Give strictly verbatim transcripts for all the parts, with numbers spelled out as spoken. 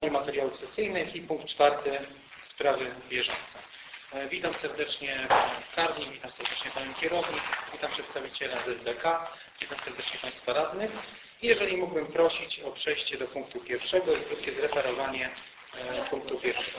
materiałów sesyjnych i punkt czwarty sprawy bieżące. Witam serdecznie Panią Skarbnik, witam serdecznie Panią Kierownik, witam przedstawiciela Z D K, witam serdecznie Państwa radnych. Jeżeli mógłbym prosić o przejście do punktu pierwszego i krótkie zreferowanie punktu pierwszego.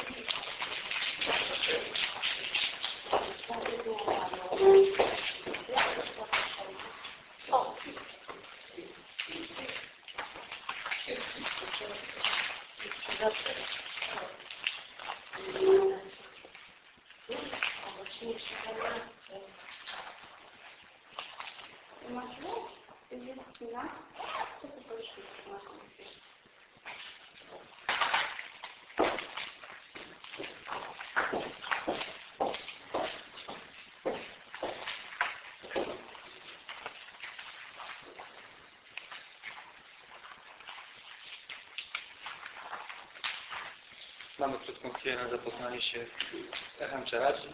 Mamy krótką chwilę na zapoznanie się z echem czeladzi.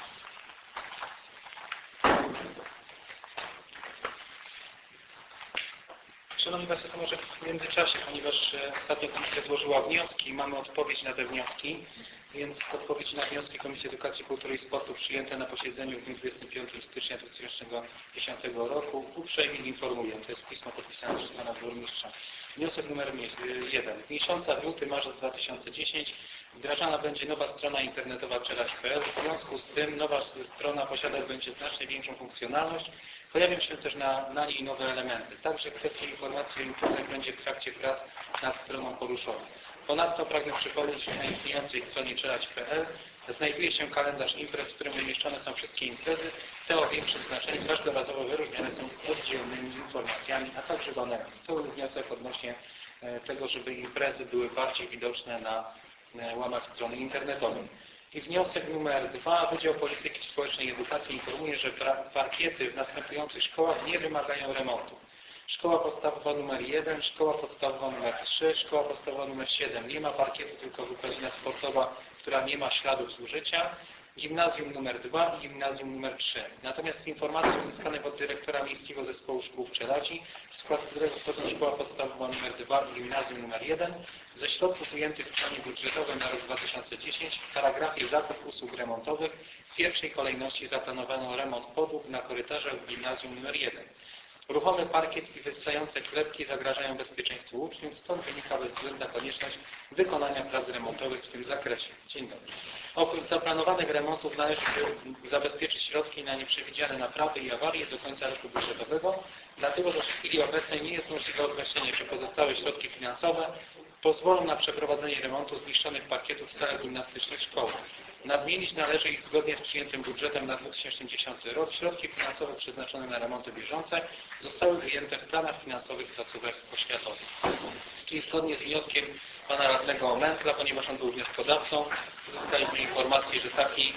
Szanowni Państwo, to może w międzyczasie, ponieważ ostatnio Komisja złożyła wnioski, mamy odpowiedź na te wnioski, więc odpowiedzi na wnioski Komisji Edukacji, Kultury i Sportu przyjęte na posiedzeniu w dniu dwudziestego piątego stycznia dwa tysiące dziesiątego roku uprzejmie informuję. To jest pismo podpisane przez Pana Burmistrza. Wniosek numer jeden. W miesiącach luty, marzec dwa tysiące dziesiątego wdrażana będzie nowa strona internetowa czeladź kropka p l. W związku z tym nowa strona posiadać będzie znacznie większą funkcjonalność. Pojawią się też na, na niej nowe elementy. Także kwestia informacji o imprezach będzie w trakcie prac nad stroną poruszona. Ponadto pragnę przypomnieć, że na istniejącej stronie czeladź kropka p l znajduje się kalendarz imprez, w którym umieszczone są wszystkie imprezy. Te o większym znaczeniu każdorazowo wyróżniane są oddzielnymi informacjami, a także banerami. To był wniosek odnośnie tego, żeby imprezy były bardziej widoczne na łamach strony internetowej. I wniosek numer dwa. Wydział Polityki Społecznej i Edukacji informuje, że parkiety w następujących szkołach nie wymagają remontu. Szkoła podstawowa numer jeden, szkoła podstawowa numer trzy, szkoła podstawowa numer siedem. Nie ma parkietu, tylko wychodzina sportowa, która nie ma śladów zużycia. Gimnazjum numer dwa i gimnazjum numer trzy. Natomiast z informacji uzyskanych od dyrektora Miejskiego Zespołu Szkół w Czeladzi, w skład którego wchodzą szkoła podstawowa numer dwa i gimnazjum numer jeden, ze środków ujętych w planie budżetowym na rok dwa tysiące dziesiąty w paragrafie zakup usług remontowych w pierwszej kolejności zaplanowano remont podłóg na korytarzach w gimnazjum numer jeden. Ruchomy parkiet i wystające klepki zagrażają bezpieczeństwu uczniów, stąd wynika bezwzględna konieczność wykonania prac remontowych w tym zakresie. Dzień dobry. Oprócz zaplanowanych remontów należy zabezpieczyć środki na nieprzewidziane naprawy i awarie do końca roku budżetowego, dlatego że w chwili obecnej nie jest możliwe określenie, czy pozostałe środki finansowe pozwolą na przeprowadzenie remontu zniszczonych parkietów w salach gimnastycznych szkoły. Nadmienić należy, iż zgodnie z przyjętym budżetem na dwa tysiące dziesiąty rok środki finansowe przeznaczone na remonty bieżące zostały ujęte w planach finansowych placówek oświatowych. Czyli zgodnie z wnioskiem Pana Radnego Mętla, ponieważ on był wnioskodawcą, uzyskaliśmy informację, że taki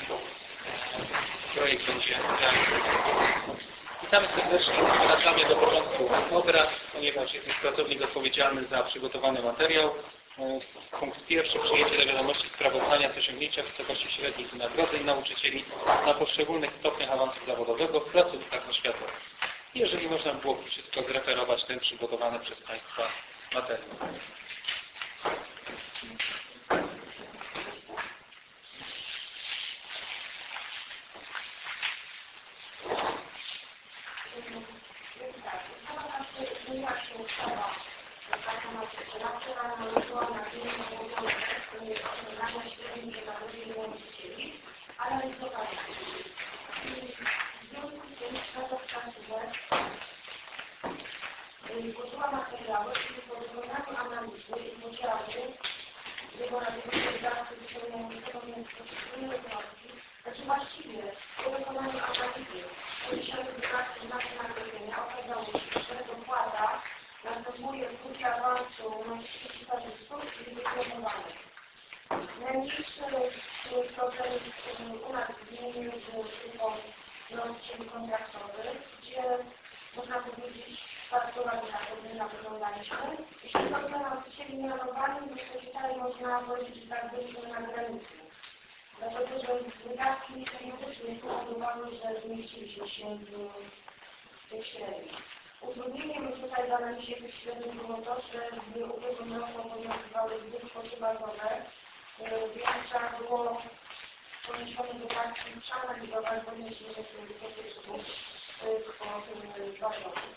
projekt będzie realizowany. Witamy serdecznie, wracamy do porządku obrad, ponieważ jest już pracownik odpowiedzialny za przygotowany materiał. Punkt pierwszy. Przyjęcie do wiadomości sprawozdania z osiągnięcia wysokości średnich wynagrodzeń nauczycieli na poszczególnych stopniach awansu zawodowego w placówkach oświatowych. Jeżeli można było króciutko zreferować ten przygotowany przez Państwa materiał. Złożyła materiały i po wykonaniu analizy i podziału jego radiowych wyciągniętego poszczególne wnioski, znaczy właściwie po wykonaniu analizy poniesiony wydatki na wynagrodzenia okazało się, że dopłata następuje w grupie awansu nauczycieli stażystów i dyplomowanych. Najmniejszy problem u nas w gminie z grupą nauczycieli kontraktowych, gdzie można powiedzieć, faktura wynagrodzenia wyglądaliśmy. Jeśli chodzi o nauczycieli mianowanych, to tutaj można powiedzieć, że tak byliśmy na granicy. Dlatego, że wydatki periodyczne spowodowały, że zmieściliśmy się w tej średniej. Utrudnieniem tutaj w analizie tych średnich było to, że w ubiegłym roku obowiązywały dwie kwoty bazowe, więc trzeba było poniesione dodatki przeanalizować, podnieść do tych kwot bazowych.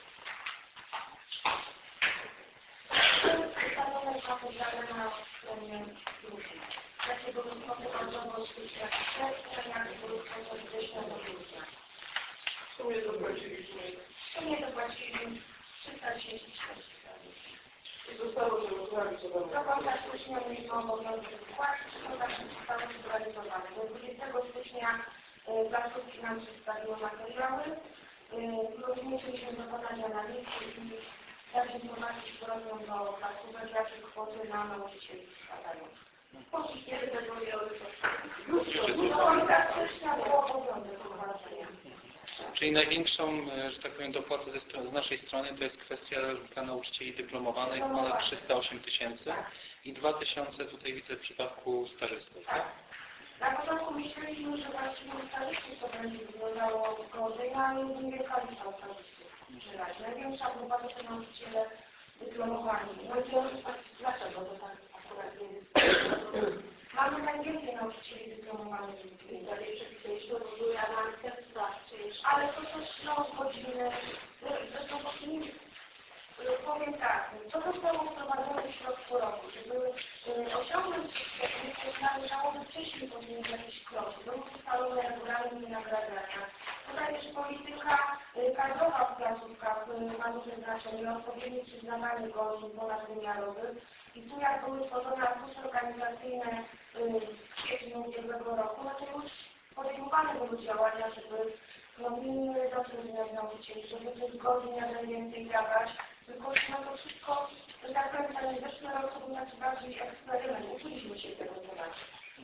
To jest ustawione dwa podziały na stronie drugiej. Jakie były kwoty bazowe od stycznia do sierpnia, jakie były kwoty od września do grudnia. W sumie dopłaciliśmy. W sumie dopłacili trzysta dziesięć tysięcy. I zostało to rozprawić co Do końca stycznia mieliśmy obowiązek wypłacić, to znaczy zostało zrealizowane. Do dwudziestego stycznia placówki nam przedstawiły materiały. Musieliśmy dokonać analizy i dać informację zwrotną do placówek, jakie kwoty na nauczycieli spadają. Poszli kiedy będą miały to. Do końca stycznia był obowiązek wprowadzenia. Czyli największą, że tak powiem, dopłatę ze strony, z naszej strony to jest kwestia dla nauczycieli dyplomowanych, ponad trzysta osiem tysięcy i dwa tysiące tutaj widzę w przypadku stażystów. Tak? Na początku myśleliśmy, że właściwie stażystów to będzie wyglądało gorzej, no ale jest niewielka liczba stażystów. Największa grupa to są nauczyciele dyplomowani. No i dlaczego to tak akurat nie jest? Mamy najwięcej nauczycieli dyplomowanych w Przepisaliśmy, bo były awanse w sprawcze. ale to też no, godziny, zresztą właśnie powiem tak, to zostało wprowadzone w środku roku, żeby osiągnąć sukces, należałoby wcześniej podjąć jakieś kroki, były ustalone regulamin wynagradzania. Tutaj też polityka kadrowa w placówkach ma duże znaczenie, odpowiednie przyznawanie godzin ponadwymiarowych i tu jak były tworzone arkusze organizacyjne w kwietniu ubiegłego roku, no to już podejmowane były działania, żeby no, nie zatrudniać nauczycieli, żeby tych godzin jak najwięcej dawać, tylko no to wszystko, że tak powiem, ten zeszły rok to był taki bardziej eksperyment, uczyliśmy się tego tematu.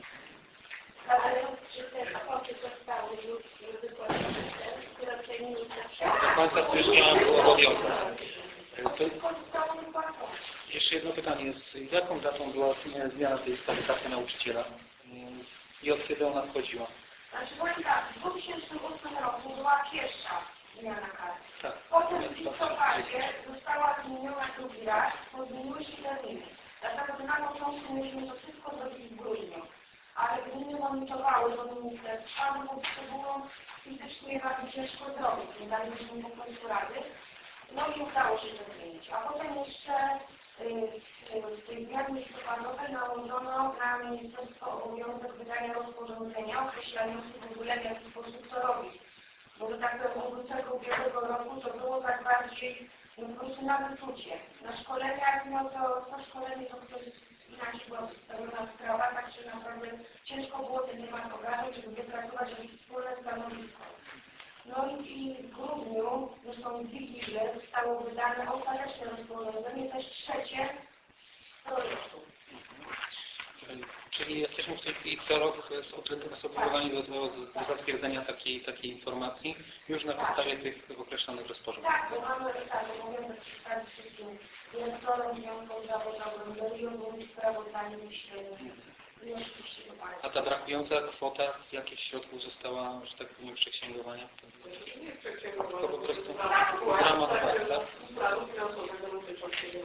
Ale czy te kwoty zostały już wypłacone, które tutaj ministra Do końca stycznia był obowiązek. Wszystko zostało wypłacone. Jeszcze jedno pytanie jest, jaką datą była zmiana tej ustawy karty nauczyciela i od kiedy ona wchodziła? Znaczy powiem tak, w dwa tysiące ósmym roku była pierwsza zmiana karty. Tak. Potem w listopadzie została zmieniona drugi raz, bo zmieniły się terminy. Dlatego, że na początku mieliśmy to wszystko zrobić w grudniu. Ale gminy monitorowały do ministerstwa, bo to było fizycznie bardzo ciężko zrobić. Nie daliśmy po prostu rady. No i udało się to zmienić. A potem jeszcze w tej zmianie listopadowej nałożono na ministerstwo obowiązek wydania rozporządzenia określającego w ogóle w jaki sposób to robić. Bo że tak powiem, od lutego ubiegłego roku to było tak bardziej no, po prostu na wyczucie. Na szkoleniach, no to co szkolenie to ktoś inaczej była przedstawiona sprawa, także naprawdę ciężko było ten temat ogarnąć, żeby wypracować jakieś wspólne stanowisko. No i w grudniu, zresztą w Wigilię, zostało wydane ostateczne rozporządzenie, też trzecie projektu. Czyli jesteśmy w tej chwili co rok zobligowani do, do, do zatwierdzenia takiej, takiej informacji już na podstawie tych określonych rozporządzeń. Tak, bo mamy tak, obowiązek przedstawić wszystkim dyrektorom, związkom zawodowym, mediowym, sprawozdanie myślenia. A ta brakująca kwota z jakich środków została, że tak powiem, przeksięgowania? Nie przeksięgowania, Tylko po prostu w ramach płac, tak? planu finansowego dotyczącego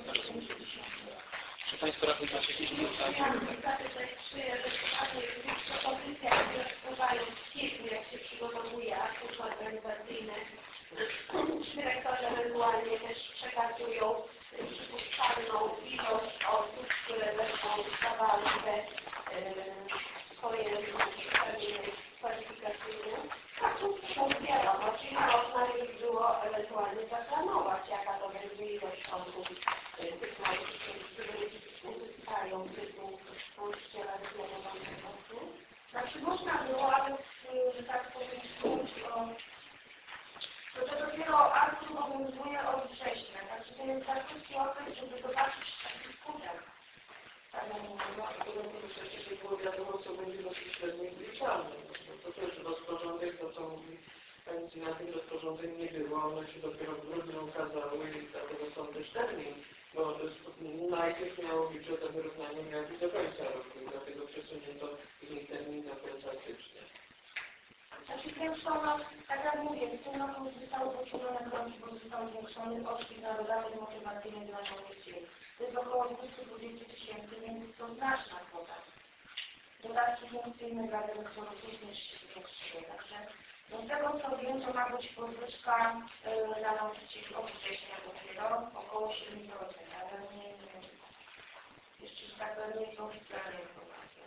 Czy Państwo radni macie jakieś pytania? Czy propozycja, które wpływają w kwietniu, jak się przygotowuje arkusze organizacyjne, czy dyrektorzy ewentualnie też przekazują przypuszczalną ilość osób, które będą zdawały te swoje terminy kwalifikacyjne? Tak, to jest wiadomo, czyli można już było ewentualnie zaplanować, jaka to będzie ilość osób, tych nauczycieli, którzy uzyskają tytuł nauczyciela dyplomowanego. Znaczy można było, ale że tak powiem, mówić o... To, to dopiero arkusz obowiązuje od września, także to jest za krótki okres, żeby zobaczyć taki skutek. Tak jak mówię, to wcześniej było wiadomo, co będzie bezpośrednio wliczalne. To też rozporządzeń, to co mówi Pani, na tym rozporządzeń nie było, one się dopiero w grudniu ukazały i dlatego są też termin, bo najpierw miało być, że to wyrównanie miało być do końca roku i dlatego przesunięto z nich termin do końca stycznia. Znaczy zwiększono, tak jak mówię, w tym roku zostały poczulone kroki, bo został zwiększony odpis na rodamy motywacyjne dla nauczycieli. To jest około dwieście dwadzieścia tysięcy, więc jest to znaczna kwota. Dodatki funkcyjne dla dyrektorów również się zwiększyły. Także no z tego co wiem, to ma być podwyżka yy, dla nauczycieli od września dopiero około siedem procent, ale nie, nie jeszcze, że tak powiem, nie jest to oficjalna informacja.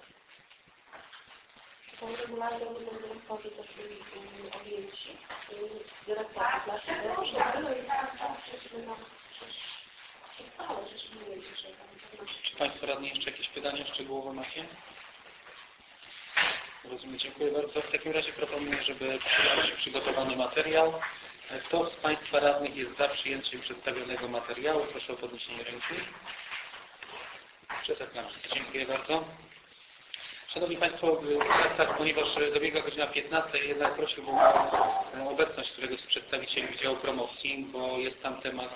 Są regularne dyrektorzy też byli objęci. Dyrektorzy Tak, dla siebie. tak, tak. Czy Państwo radni jeszcze jakieś pytania szczegółowe macie? Rozumiem, dziękuję bardzo. W takim razie proponuję, żeby przyjąć przygotowany materiał. Kto z Państwa radnych jest za przyjęciem przedstawionego materiału? Proszę o podniesienie ręki. Przez ekran. Dziękuję bardzo. Szanowni Państwo, teraz tak, ponieważ dobiegła godzina piętnasta, jednak prosiłbym o obecność któregoś z przedstawicieli Wydziału Promocji, bo jest tam temat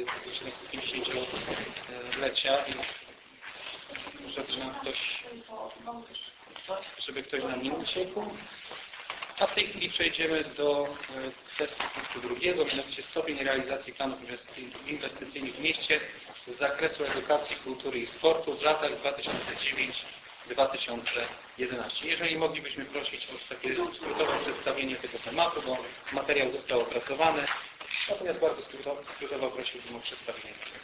siedemset-pięćdziesięciolecia i żeby nam ktoś, żeby ktoś nam nie uciekł. A w tej chwili przejdziemy do kwestii punktu drugiego, mianowicie stopień realizacji planów inwestycyjnych w mieście z zakresu edukacji, kultury i sportu w latach dwa tysiące dziewiąty do dwa tysiące jedenastego. Jeżeli moglibyśmy prosić o takie skrótowe przedstawienie tego tematu, bo materiał został opracowany, natomiast bardzo skrótowo, skrótowo prosiłbym o przedstawienie tego.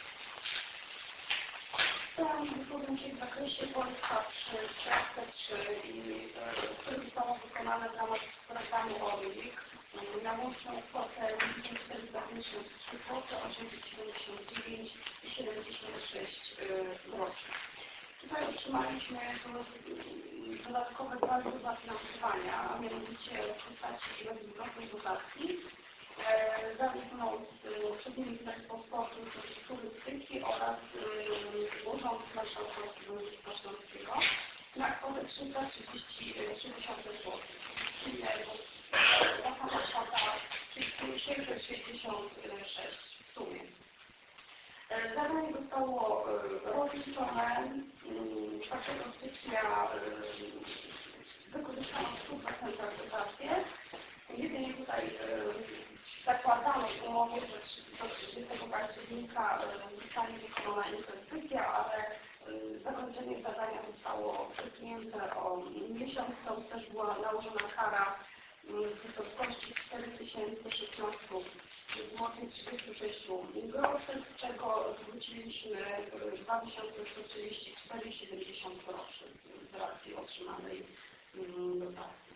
Wypowiem się w zakresie Polska trzy, Polska trzy, które zostało wykonane w ramach programu ORIK na łączną kwotę czterysta pięćdziesiąt trzy złote osiemset siedemdziesiąt dziewięć i siedemdziesiąt sześć groszy. Tutaj otrzymaliśmy dodatkowe dwa źródła zafinansowania, a mianowicie w postaci bezwzględnej dotacji, zarówno przez Ministerstwo Sportu i Turystyki oraz Urząd Marszałkowski Województwa Śląskiego na kwotę trzysta trzydzieści trzy tysiące złotych. Czyli ta sama kwota, czyli sześćset sześćdziesiąt sześć w sumie. Zadanie zostało rozliczone czwartego stycznia, wykorzystano w stu procentach dotację. Jedynie tutaj zakładano w umowie, że do trzydziestego października zostanie wykonana inwestycja, ale zakończenie zadania zostało przesunięte o miesiąc. To też była nałożona kara w wysokości cztery tysiące szesnaście złotych trzydzieści sześć groszy, z czego zwróciliśmy dwa tysiące sto trzydzieści cztery złote siedemdziesiąt groszy z racji otrzymanej dotacji.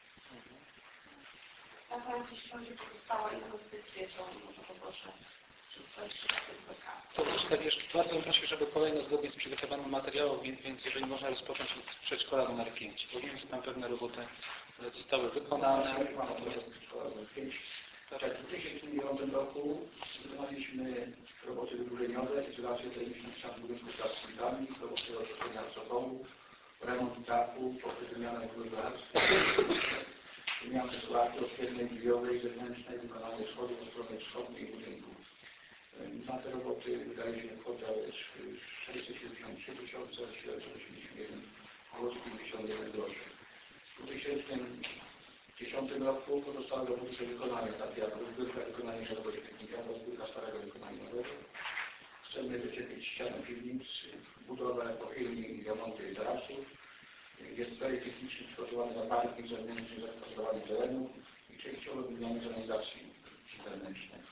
Natomiast jeśli chodzi o pozostałe inwestycje, to może poproszę przedstawić To znaczy tak, jeszcze bardzo proszę, żeby kolejno zgodnie z przygotowanym materiałem, więc jeżeli można rozpocząć od przedszkola numer pięć, bo wiem, że tam pewne roboty zostały wykonane. Natomiast w dwa tysiące dziewiątym roku wykonaliśmy roboty wyburzeniowe, izolację termiczną ścian budynku z plastikami, roboty oczyszczenia sobołu, remont dachu, poprzez wymianę izolacji, wymianę sytuacji odpiętnej drzwiowej, zewnętrznej, wykonanie schodów od strony wschodniej budynku. Na te roboty wydaliśmy kwotę sześćset siedemdziesiąt trzy tysiące siedemset osiemdziesiąt jeden złotych pięćdziesiąt jeden groszy. W dwa tysiące dziesiątym roku pozostały roboty do wykonania, takie jak rozbiórka wykonania nowego śmietnika, rozbiórka starego wykonania nowego. Chcemy wycieplić ścianę piwnic, budowę pochylni i remonty tarasów. Jest projekt techniczny przygotowany na parking zewnętrzny, zagospodarowanie terenu i częściowo wymiany kanalizacji zewnętrznej.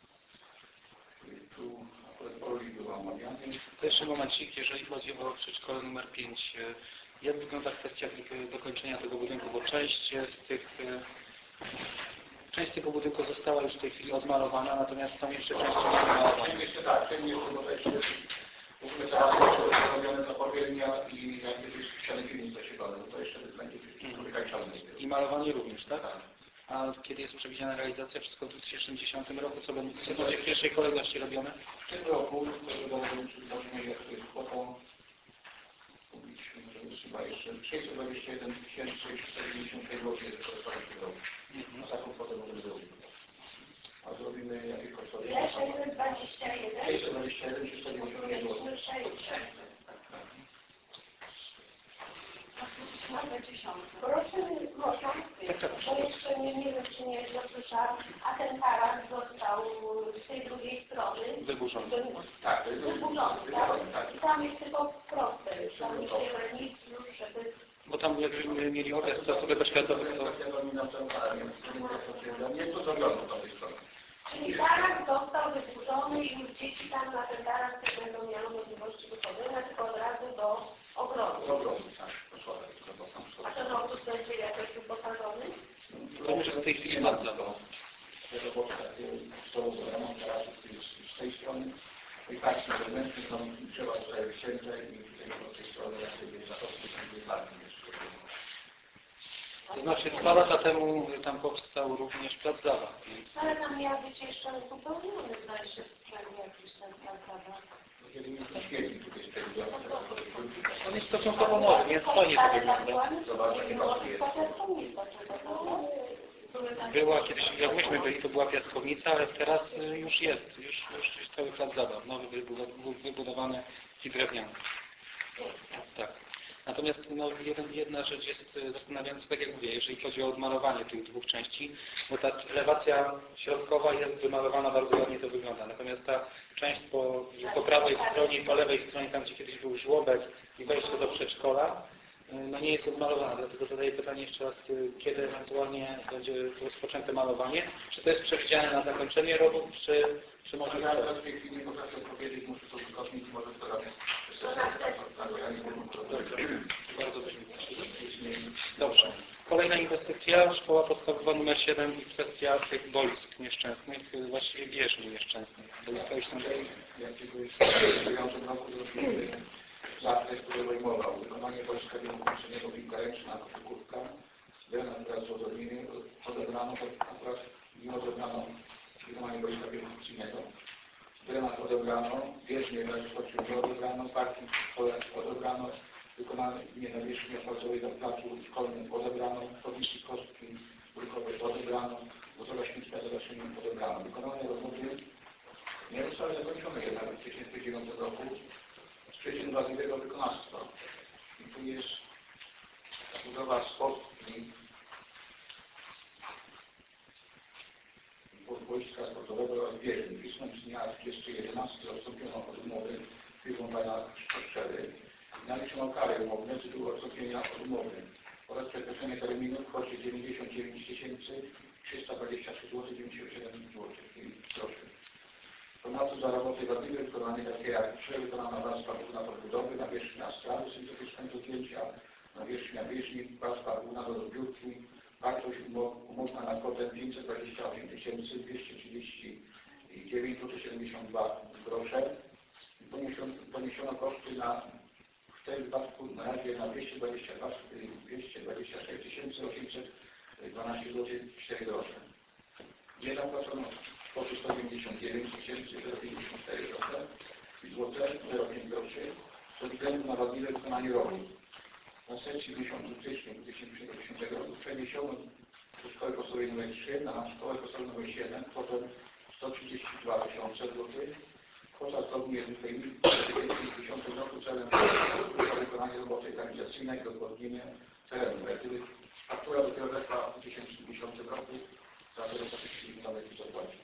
Tu akurat Poli była omawiany. To jeszcze momencik, jeżeli chodzi o przedszkole numer pięć. Jak wygląda kwestia dokończenia tego budynku? Bo część z tych, część tego budynku została już w tej chwili odmalowana, natomiast są jeszcze części niemalowane. Ten jeszcze tak, ten jeszcze, bo to jeszcze mówimy teraz jeszcze robione ta powielnia i jakieś ściany piwnic zasiewane, no to jeszcze będzie wykańczane. I malowanie również, tak? Tak. A kiedy jest przewidziana realizacja? Wszystko w dwa tysiące dziesiątym roku, co będzie, co będzie w pierwszej kolejności robione? W tym roku, to będziemy przygotować jak to jest kwotą, publicznie, to jest chyba jeszcze sześćset dwadzieścia jeden tysięcy trzysta dziewięćdziesiąt pięć złotych jest kosztować tego roku. Na taką kwotę możemy zrobić. A zrobimy jakie kosztowanie? sześćset dwadzieścia jeden? sześćset dwadzieścia jeden trzysta dziewięćdziesiąt pięć złotych. numer dziesiąty. Proszę, można? Bo jeszcze nie, nie wiem, czy nie dosłyszałam, a ten taras został z tej drugiej strony Wyburzony. Tak, to jest wyburzony, wyburzony, tak? tak. I tam jest tylko proste już, tam już nie ma nic już, żeby... Bo tam jakbyśmy mieli okres stosunkowo światowy, to Nie jest to zrobione z tej strony. Czyli taras został wyburzony i już dzieci tam na ten taras też będą miały możliwości wychodzenia, tylko od razu do ogrodu. Dobro, tak, posłane. A ten ogród będzie jakoś wyposażony? to już jest w tej chwili bardzo. Te roboty są remont tarasu z tej strony i patrzmy wewnętrznie, są drzewa zostały wycięte i tutaj od tej strony jak sobie na to jest bardziej jeszcze. To znaczy dwa lata temu tam powstał również plac zabaw, więc Ale tam miał być jeszcze uzupełniony, zdaje się, w sprawie jakiś ten plan zabaw. Kiedy jest to świetnie tutaj spędzone, on jest stosunkowo nowy, więc fajnie to wygląda. Była kiedyś, jak myśmy byli, to była piaskownica, ale teraz y, już jest, już, już jest cały plac zabaw, nowy wybudow- wybudowany i drewniany. Więc tak. Natomiast no, jeden, jedna rzecz jest y, zastanawiająca, tak jak mówię, jeżeli chodzi o odmalowanie tych dwóch części, bo ta elewacja środkowa jest wymalowana, bardzo ładnie to wygląda. Natomiast ta część po, po prawej stronie i po lewej stronie, tam gdzie kiedyś był żłobek i wejście do przedszkola, y, no nie jest odmalowana. Dlatego zadaję pytanie jeszcze raz, y, kiedy ewentualnie będzie rozpoczęte malowanie. Czy to jest przewidziane na zakończenie roku, czy, czy może Ja przed? w tej chwili nie potrafię odpowiedzieć, muszę to wygodnić, może to robię. Dobrze, bardzo byśmy prosili. Dobrze. Kolejna inwestycja, szkoła podstawowa numer siedem i kwestia tych boisk nieszczęsnych, właściwie bieżni nieszczęsnych. Boiska już są... Jakiegoś w dziewiątym roku zrobimy zakres, który obejmował wykonanie wojska wielofunkcyjnego piłka ręczna, koszykówka, drenat wraz z odobrzeniem, odebrano, akurat nie odebrano wykonanie wojska wielofunkcyjnego. Drenat odebrano, bieżnie wraz z odebrano, odebrano, parking odebrano, wykonanie nawierzchni asfaltowej na placu szkolnym odebrano, chodniki kostki brukowej odebrano, budowa śmietnika za zaczyniem odebrano. Wykonane roboty nie zostały zakończone jednak w dwa tysiące dziewiątym roku z przyczyn wadliwego wykonawstwa. I tu jest budowa sportki wojska sportowego oraz bieżni. Pismem z dnia trzydziestego jedenastego odstąpiono od umowy firmą pana Szczery. Naliczono kary umowne z tytułu odstąpienia od umowy oraz przekroczenie terminu w kwocie dziewięćdziesiąt dziewięć tysięcy trzysta dwadzieścia trzy złotych dziewięćdziesiąt siedem złotych. Proszę. Ponadto za roboty wadliwe wykonanie takie jak przewykonana warstwa główna do budowy, nawierzchnia strawy syntetycznej do zdjęcia, nawierzchnia bieżni, warstwa główna do rozbiórki, wartość umowna na kwotę pięćset dwadzieścia osiem tysięcy dwieście trzydzieści dziewięć złotych siedemdziesiąt dwa grosze. Poniesiono, poniesiono koszty na w tym wypadku na razie na dwieście dwadzieścia sześć tysięcy osiemset dwanaście złotych cztery grosze. Nie zapłacono kwoty sto dziewięćdziesiąt dziewięć tysięcy pięćdziesiąt cztery złote zero pięć groszy ze względu na wadliwe wykonanie robót. Na sesji w miesiącu stycznia dwa tysiące dziesiątego roku przeniesiono do szkoły podstawowej nr trzy na szkołę podstawową nr siedem kwotę sto trzydzieści dwa tysiące złotych. Kwota zgodnie z dwa tysiące dziesiątym roku celem wykonania roboty organizacyjnej i odwodnienia terenu. Faktura dopiero weszła w dwa tysiące dziesiątym roku, za to musieliśmy tam jakiś zapłacić.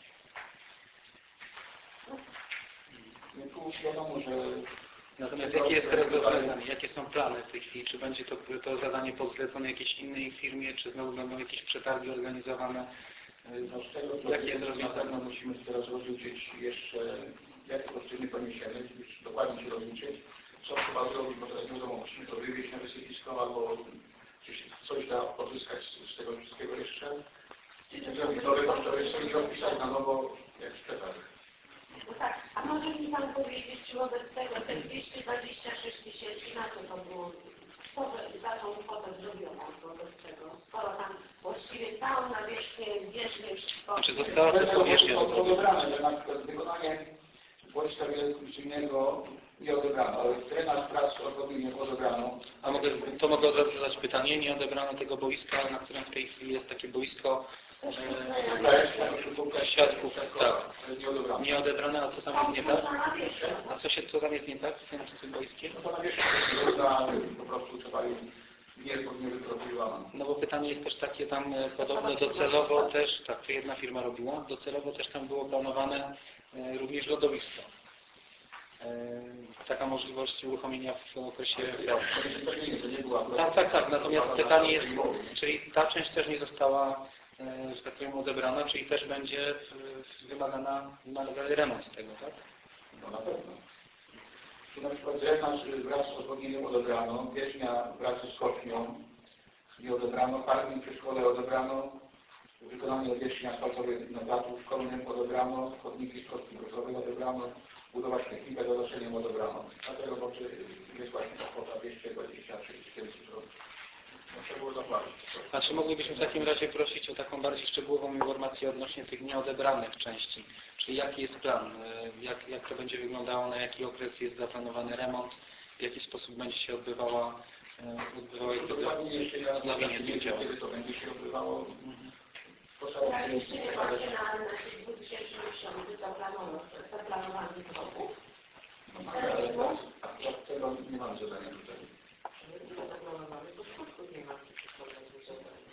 No tu wiadomo, że... Natomiast jakie jest teraz rozwiązanie? Jakie są plany w tej chwili? Czy będzie to, to zadanie pozlecone jakiejś innej firmie, czy znowu będą jakieś przetargi organizowane? No z tego, co jakie jest rozwiązanie? Musimy teraz rozliczyć jeszcze, jakie koszty poniesiemy, żeby dokładnie się rozliczyć. Co trzeba zrobić, bo teraz nie wiadomo, musimy to wywieźć na wysypisko albo coś da pozyskać z, z tego wszystkiego jeszcze. Zrobić nowe kosztorysy i rozpisać na nowo jak przetarg. No tak, a może mi Pan powiedzieć, czy wobec tego te dwieście dwadzieścia sześć tysięcy, na co to było, co za tą kwotę zrobiono wobec tego, skoro tam właściwie całą nawierzchnię bieżnie wszystko... Czy została tylko bieżnia zrobiona? Że na przykład wykonanie wojska wielofunkcyjnego nie odebrano, ale drenat prac odwodnienia odebrano. A mogę, to mogę od razu zadać pytanie, nie odebrano tego boiska, na którym w tej chwili jest takie boisko e, siatków, tak, nie odebrano. nie odebrane, a co tam jest nie tak? A co, się, co tam jest nie tak z tym, z tym boiskiem? No to na wierzchu jest po prostu trzeba nie, nie wyprodukowano. No bo pytanie jest też takie tam e, podobno docelowo też, tak, to jedna firma robiła, docelowo też tam było planowane e, również lodowisko. E, taka możliwość uruchomienia w okresie F R. To nie była Tak, tak, tak. Natomiast pytanie jest, czyli ta część też nie została, e, że tak powiem, odebrana, czyli też będzie w- wymagana, wymagany remont tego, tak? No na pewno. Tu na przykład drenarz wraz z odwodnieniem odebrano, wierzchnia wraz ze skocznią nie odebrano, parking przy szkole odebrano, wykonanie wierzchni asfaltowej na placu szkolnym odebrano, chodniki skoczni brukowej odebrano, budowa śmietnika z zadaszeniem odebrano. Na te roboty jest właśnie ta kwota dwieście dwadzieścia sześć tysięcy złotych. No, trzeba było zapłacić. A czy moglibyśmy w takim razie prosić o taką bardziej szczegółową informację odnośnie tych nieodebranych części? Czyli jaki jest plan? E, Jak, jak to będzie wyglądało? Na jaki okres jest zaplanowany remont? W jaki sposób będzie się odbywała, e, odbywało Dokładnie jeszcze ja wznowienie nie tych wiem, działań? kiedy to będzie się odbywało. Ja jeszcze nie macie na, na tych dwa tysiące dziesiąty zaplanowanych kroków. No, ale teraz, a przed tego nie mamy zadania tutaj. Nie ma zaplanowane, to skutków nie ma przyszłego zadania.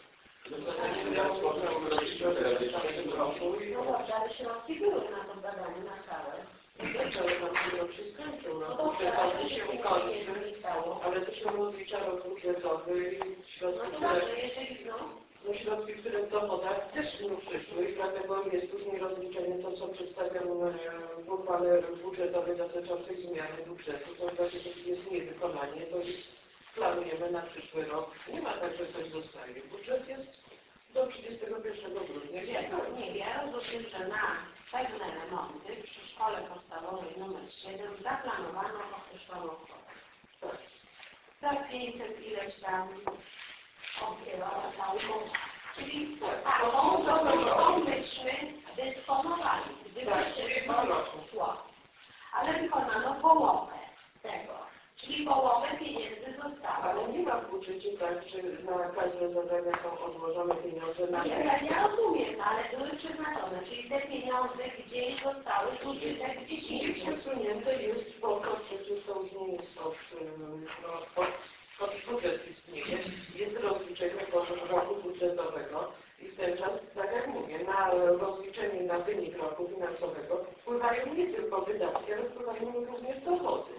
No dobrze, ale środki były na to zadanie, na całe. Rok się skończył, No rok dobrze, ale to budżetowy się się nie kończy, stało. ale to się rozlicza rok budżetowy i No środki, to które, dobrze, jeżeli no. no środki, które w dochodach też nie przyszły i dlatego jest później rozliczenie to, co przedstawiam w uchwale budżetowej dotyczącej zmiany budżetu. To znaczy, że jest niewykonanie, to jest, planujemy na przyszły rok. Nie ma tak, że coś zostaje. Budżet jest do trzydziestego pierwszego grudnia. Nie, nie, ja rozumiem, że na pewne remonty przy szkole podstawowej numer siedem zaplanowano określoną kwotę. Tak. Tak pięćset ileś tam objęła ta umowa. Czyli taką tą myśmy dysponowali, gdyby wszystko szło. Ale wykonano połowę z tego. Czyli połowę pieniędzy zostało. Ale nie ma w budżecie tak, że na każde zadania są odłożone pieniądze na Nie, ja nie rozumiem, ale były przeznaczone, czyli te pieniądze gdzieś zostały zużyte gdzieś I indziej. przesunięte jest, bo to przecież to już nie jest od, no, od, od budżet istnieje, jest rozliczenie od roku budżetowego i w ten czas, tak jak mówię, na rozliczenie na wynik roku finansowego wpływają nie tylko wydatki, ale wpływają również dochody.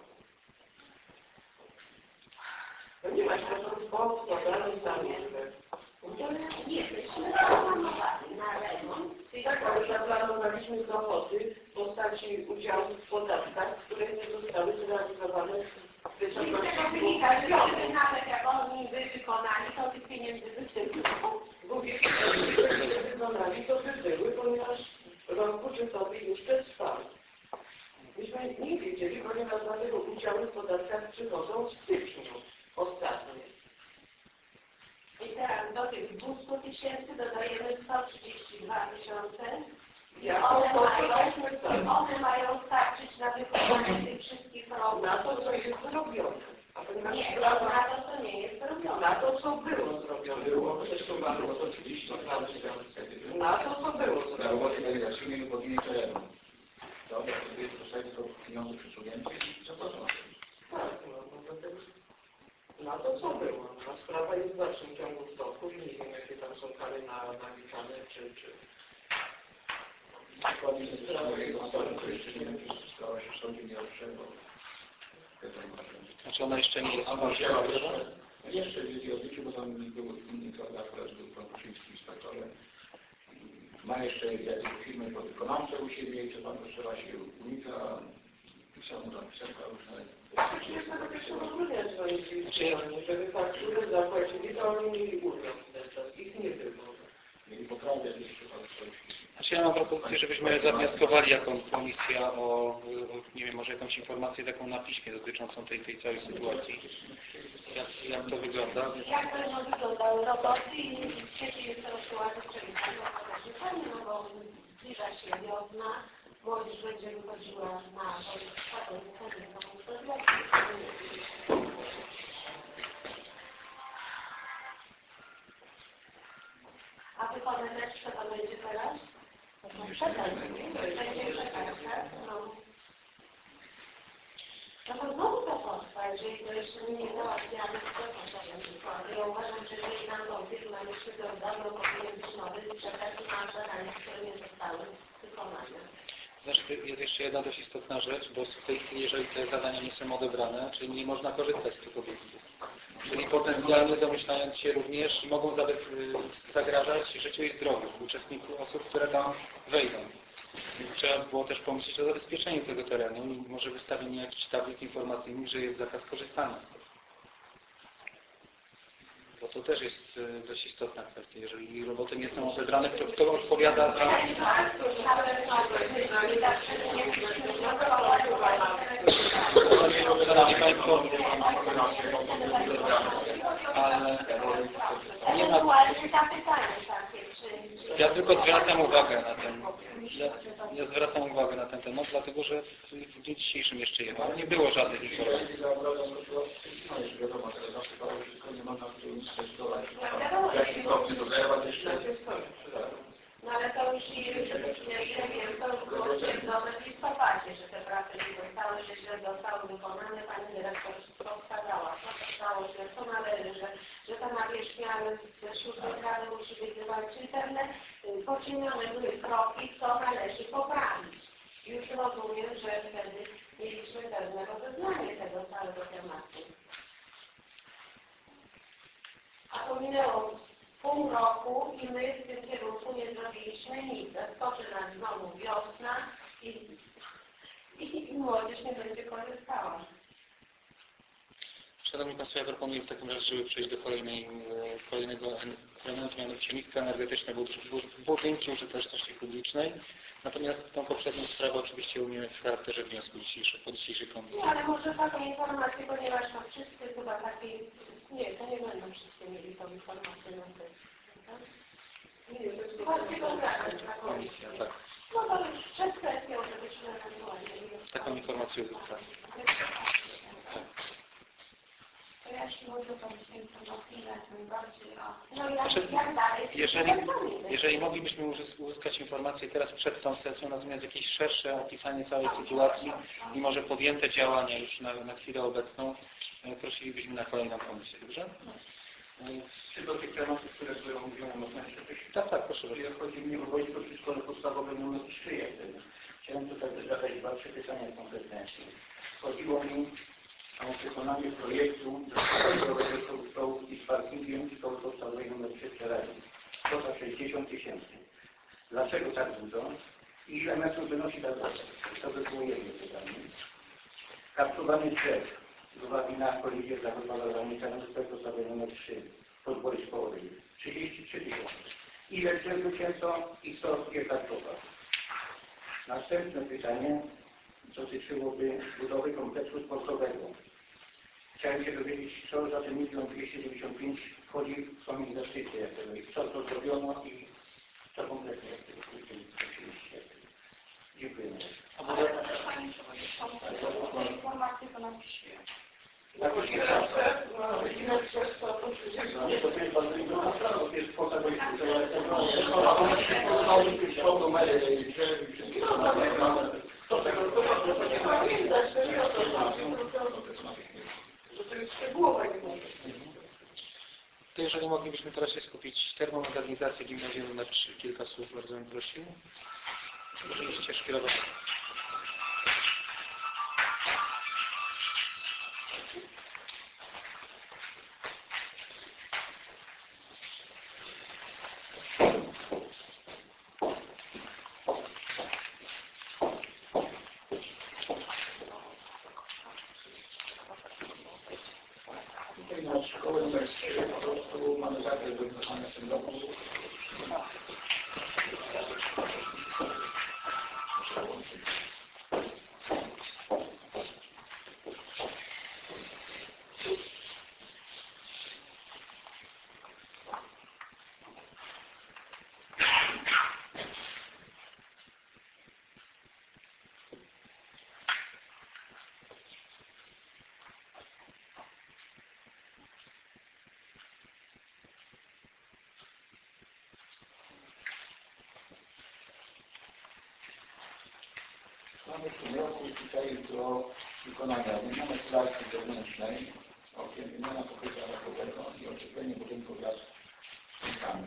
No nie ma środków poodkładanych na różne. Nie, myśmy zaplanowali na remont. Tak, ale zaplanowaliśmy dochody w postaci udziałów w podatkach, które nie zostały zrealizowane w Czyli z tego wysokości wynika, że dwóch gdyby nawet jak oni by wykonali, to tych pieniędzy by w tym było. Mówię, że gdyby wykonali, to by były, ponieważ rok budżetowy jeszcze trwa. Myśmy nie wiedzieli, ponieważ dlatego udziały w podatkach przychodzą w styczniu ostatnio. I teraz do tych dwustu tysięcy dodajemy sto trzydzieści dwa tysiące. Ja One to mają, tośmy tak. one mają starczyć na wykonanie tych wszystkich robót. Na to, co jest zrobione. A ponieważ Nie, sprawa na to, co nie jest zrobione. na to, co było To zrobione. było przesuwane sto trzydzieści dwa tysiące. Na to, co było Na zrobione. roboty delegacyjne i podmienienie terenu. To jak to jest zostaje tylko pieniądze przesunięte i co to są? Tak, no, no dlatego na to, co było. A sprawa jest w dalszym ciągu w toku i nie wiem, jakie tam są kary na, naliczane, czy, czy... Dokładnie to jest mojego kontroli, który jeszcze nie wiem, czy stała się w sądzie pierwszego. Znaczy ona jeszcze nie jest w sądzie. No jeszcze wielki odliczył, bo tam był inny kolega, który był pan Kuczyński inspektorem. Ma jeszcze jakieś firmy wykonawcze u siebie i co pan potrzeba się unika. Pisał mu tam pisemka różne. trzydziestego pierwszego grudnia dzwonili, żeby fakturę zapłacili, to oni mieli urlop w ten czas. Ich nie było. Mieli poprawiać jeszcze pan coś. Znaczy ja mam propozycję, żebyśmy zawnioskowali jako komisja o, o, nie wiem, może jakąś informację taką na piśmie dotyczącą tej, tej całej sytuacji. Jak, jak to wygląda? Jak będą wyglądały roboty i kiedy jest rozsyłane przemysłowe rozszerzenie, no bo zbliża się wiosna, młodzież będzie wychodziła na taką scenę, taką zrobione. A wykonawcze to będzie teraz? No przetarg, nie? Będzie przetarg, tak? No. No to znowu to potrwa, jeżeli to jeszcze nie załatwiamy, to potem ja uważam, że jeżeli nam tą firmę myśmy to dawno powinien być nowy przekaz na zadania, które nie zostały wykonane. Znaczy, jest jeszcze jedna dość istotna rzecz, bo w tej chwili, jeżeli te zadania nie są odebrane, czyli nie można korzystać z tych obiektów. Czyli potencjalnie domyślając się również mogą zagrażać życiu i zdrowiu uczestników, osób, które tam wejdą. Więc trzeba było też pomyśleć o zabezpieczeniu tego terenu i może wystawienie jakichś tablic informacyjnych, że jest zakaz korzystania. Bo to też jest dość istotna kwestia. Jeżeli roboty nie są odebrane, to kto odpowiada za... Szanowni Państwo, ale nie ma... Ja tylko zwracam uwagę na ten, ja, ja zwracam uwagę na ten temat, dlatego że w dniu dzisiejszym jeszcze jedno. Nie było żadnych informacji. No ale to już, ile wiem, to już było stwierdzone w listopadzie, że te prace nie zostały, że źle zostały wykonane. Pani dyrektor wszystko wskazała, co to stało źle, co należy, że, że ta nawierzchnia ze służby pracy musi być zbywana. Czyli pewne poczynione były kroki, co należy poprawić. Już rozumiem, że wtedy mieliśmy pewne rozeznanie tego całego tematu. A to minęło pół roku i my w tym kierunku nie zrobiliśmy nic. Zaskoczy nas znowu wiosna i, i, i młodzież nie będzie korzystała. Szanowni Państwo, ja proponuję w takim razie, żeby przejść do kolejnej, kolejnego elementu, mianowicie niska energetyczna budynki użyteczności publicznej. Natomiast tą poprzednią sprawę oczywiście umiemy w charakterze wniosku dzisiejszy, po dzisiejszej komisji. Nie, ale może taką informację, ponieważ to wszyscy chyba takiej... Nie, to nie będą wszyscy mieli tą informację na sesji. Tak? Nie, to właśnie na Komisja, tak. No to już przed sesją, żebyśmy ewentualnie... Taką informację uzyskali. Tak. To ja jeśli mogę powiedzieć informacyjne jak najbardziej, a... No jak, Znaczy, jak dalej? jeżeli, jeżeli moglibyśmy uzyskać informacje teraz przed tą sesją, natomiast jakieś szersze opisanie całej sytuacji i może podjęte działania już na, na chwilę obecną, prosilibyśmy na kolejną komisję, dobrze? Czy do tych tematów, które były omówione, można jeszcze coś? Tak, tak, proszę bardzo. Ja chodzi mi o wojsko przy szkole podstawowej numer trzy. Chciałem tutaj zadać dwa, trzy pytania konkretne. Chodziło mi o wykonanie projektu do stołów i z parkingiem szkoły podstawowej numer trzy w Czereniu. Kwota sześćdziesiąt tysięcy. Dlaczego tak dużo? I ile metrów wynosi ta droga? To by było jedno pytanie. Kartowanie drzew z uwagi na kolizję dla wypalowania terenu szkoły podstawowej numer trzy podwojskowej. trzydzieści trzy tysiące. Ile drzew wycięto i co je kartować? Następne pytanie dotyczyłoby budowy kompleksu sportowego. Chciałem się dowiedzieć, co za ten milion dwieście dziewięćdziesiąt pięć wchodzi w tą inwestycję, i co to zrobiono i co konkretnie oczywiście. Dziękuję. Ale to też Pani Przewodnicząca, te informacje to nam pisze. Na godzinę przed, na godzinę przed to Nie, to jest bardzo inna sprawa, to jest kwota do ale one wszystko są już są numery drzew i wszystkie są to tego, to proszę pamiętać, to nie o to chodzi, że to jest szczegółowa informacja. To jeżeli moglibyśmy teraz się skupić termomodernizację gimnazjum numer trzy. Kilka słów bardzo bym prosił. Jeżeli ścieżki rowerowe. Tutaj na szkołę numer trzy po prostu mamy zakres do wykonania w tym roku. Mamy w tym roku tutaj do wykonania wymiany klatki zewnętrznej, okien wymiana pokrycia dachowego i ocieplenie podwyżkami.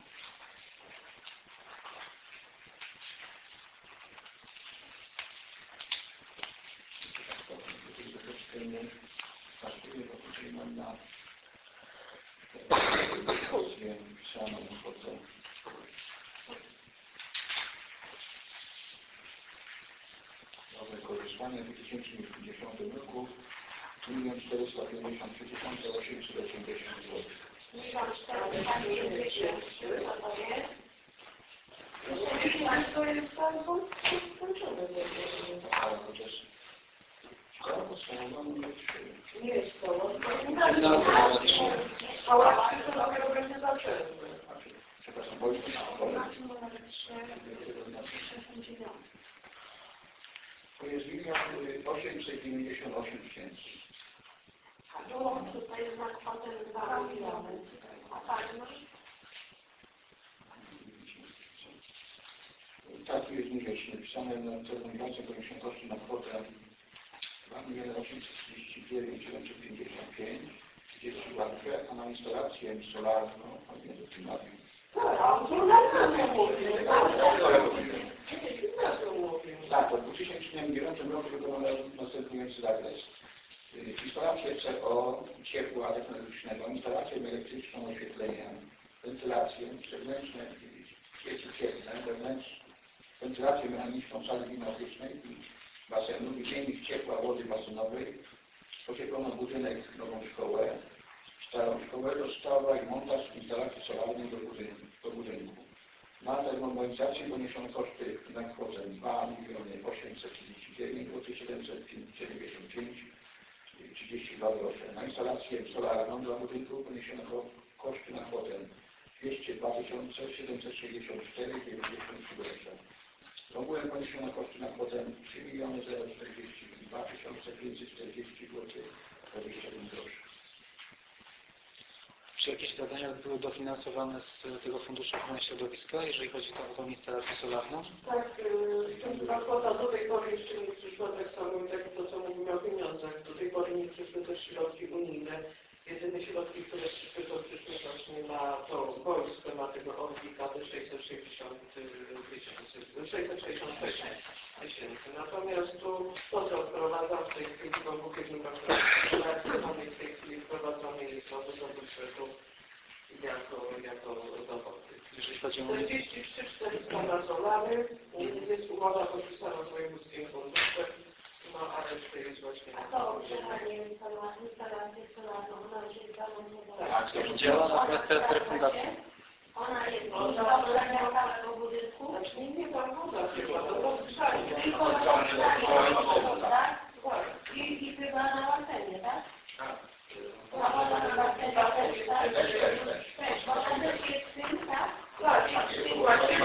Troszeczkę nie pasuje, bo tutaj mam na kwestię pisaną kwotę. Wykorzystanie w dwa tysiące pięćdziesiątym roku milion czterysta pięćdziesiąt trzy tysiące osiemset osiemdziesiąt złotych. milion czterysta pięćdziesiąt trzy, co to jest? To jest cały skończone. Ale to jest szkoła podstawowa numer trzy. Nie jest szkoła, to jest Szkoła szkoła trzy, to dopiero będzie zaczęte. Znaczy, przepraszam, Wojciech Szkoły. To jest milion osiemset dziewięćdziesiąt osiem tysięcy. A było tutaj na kwotę dwa miliony. A tak, no. Tak, tu jest niżej napisane na termomizacji poniesione koszty na kwotę dwa miliony osiemset trzydzieści dziewięć tysięcy siedemset pięćdziesiąt pięć, trzydzieści łatwe, a na instalację solarną, a nie do klimaty. Tak, to w dwa tysiące dziewiątym roku wykonano następujący zakres. Instalację C O, ciepła technologicznego, instalację elektryczną oświetlenia, wentylację, zewnętrzne sieci cieplne, wewnętrzne, wentylację mechaniczną sali gimnastycznej i basenu, wymiennik ciepła wody basenowej, ocieplono budynek, nową szkołę, starą szkołę, rozstawa i montaż instalacji solarnej do budynku. Do budynku. Na termomobilizację poniesiono koszty na kwotę dwa miliony osiemset trzydzieści dziewięć tysięcy siedemset dziewięćdziesiąt pięć trzydzieści dwa grosze. Na instalację solarną dla budynku poniesiono koszty na kwotę dwieście dwa tysiące siedemset sześćdziesiąt cztery dziewięćdziesiąt trzy grosze. Ogółem poniesiono koszty na kwotę trzy miliony czterdzieści dwa tysiące pięćset czterdzieści złotych dwadzieścia siedem groszy. Czy jakieś zadania były dofinansowane z tego Funduszu Ochrony Środowiska, jeżeli chodzi o tą instalację solarną? Tak, ta kwota do tej pory jeszcze nie przyszła, tak samo jak to, co mówimy o pieniądzach. Do tej pory nie przyszły też środki unijne. Jedyne środki, które przyszły, to przyszły właśnie na to wojsko, na tego Orlika, te sześćset sześćdziesiąt tysięcy, sześćset sześćdziesiąt sześć tysięcy. Natomiast tu to, co wprowadzam w tej chwili w obu kierunkach, które mamy w tej chwili wprowadzone jest znowu do budżetu jako, jako dowody. Jeżeli chodzi o... czterdzieści trzy czterysta na solary, jest umowa podpisana z wojewódzkim funduszem, no a resztę jest właśnie... A to ogrzewanie instalację solarną, ona już jest zamontowana. Tak, to działa na kwestię refundacji. Ona jest do ogrzewania całego budynku. Znaczy nie, nie tam woda chyba, to rozgrzanie. Tylko do ogrzewania, tak? I, i chyba na basenie, tak? A woda na basenie też, tak? Też, bo to też jest w tym, tak? Tak, i właśnie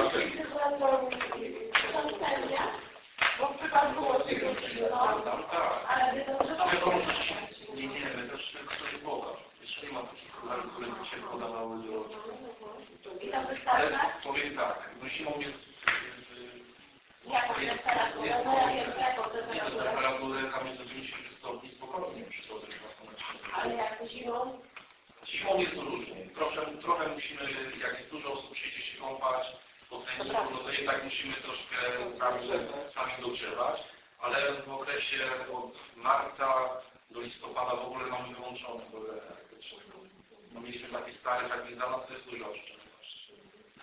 To spełnia, bo w przypadku mocnego ale wy to Ale to może nie, nie, my też to jest woda. Jeszcze nie ma takich solarów, które by ciepło dawały do... i to Ale wystarcza? powiem tak, no zimą jest... Jaką jest, temperaturę? jest, No ja jest, wiem, jaką nie, to temperaturę. temperaturę tam jest do dziewięćdziesięciu stopni spokojnie przychodzę na słoneczne. Ale jak to zimą? Zimą jest różnie. Trochę, trochę musimy, jak jest dużo osób przyjdzie się kąpać po treningu, no to jednak musimy troszkę sami, sami dogrzewać, ale w okresie od marca do listopada w ogóle mamy wyłączone boiler elektryczne. No mieliśmy takie stare, tak więc dla nas to jest duża oszczędność.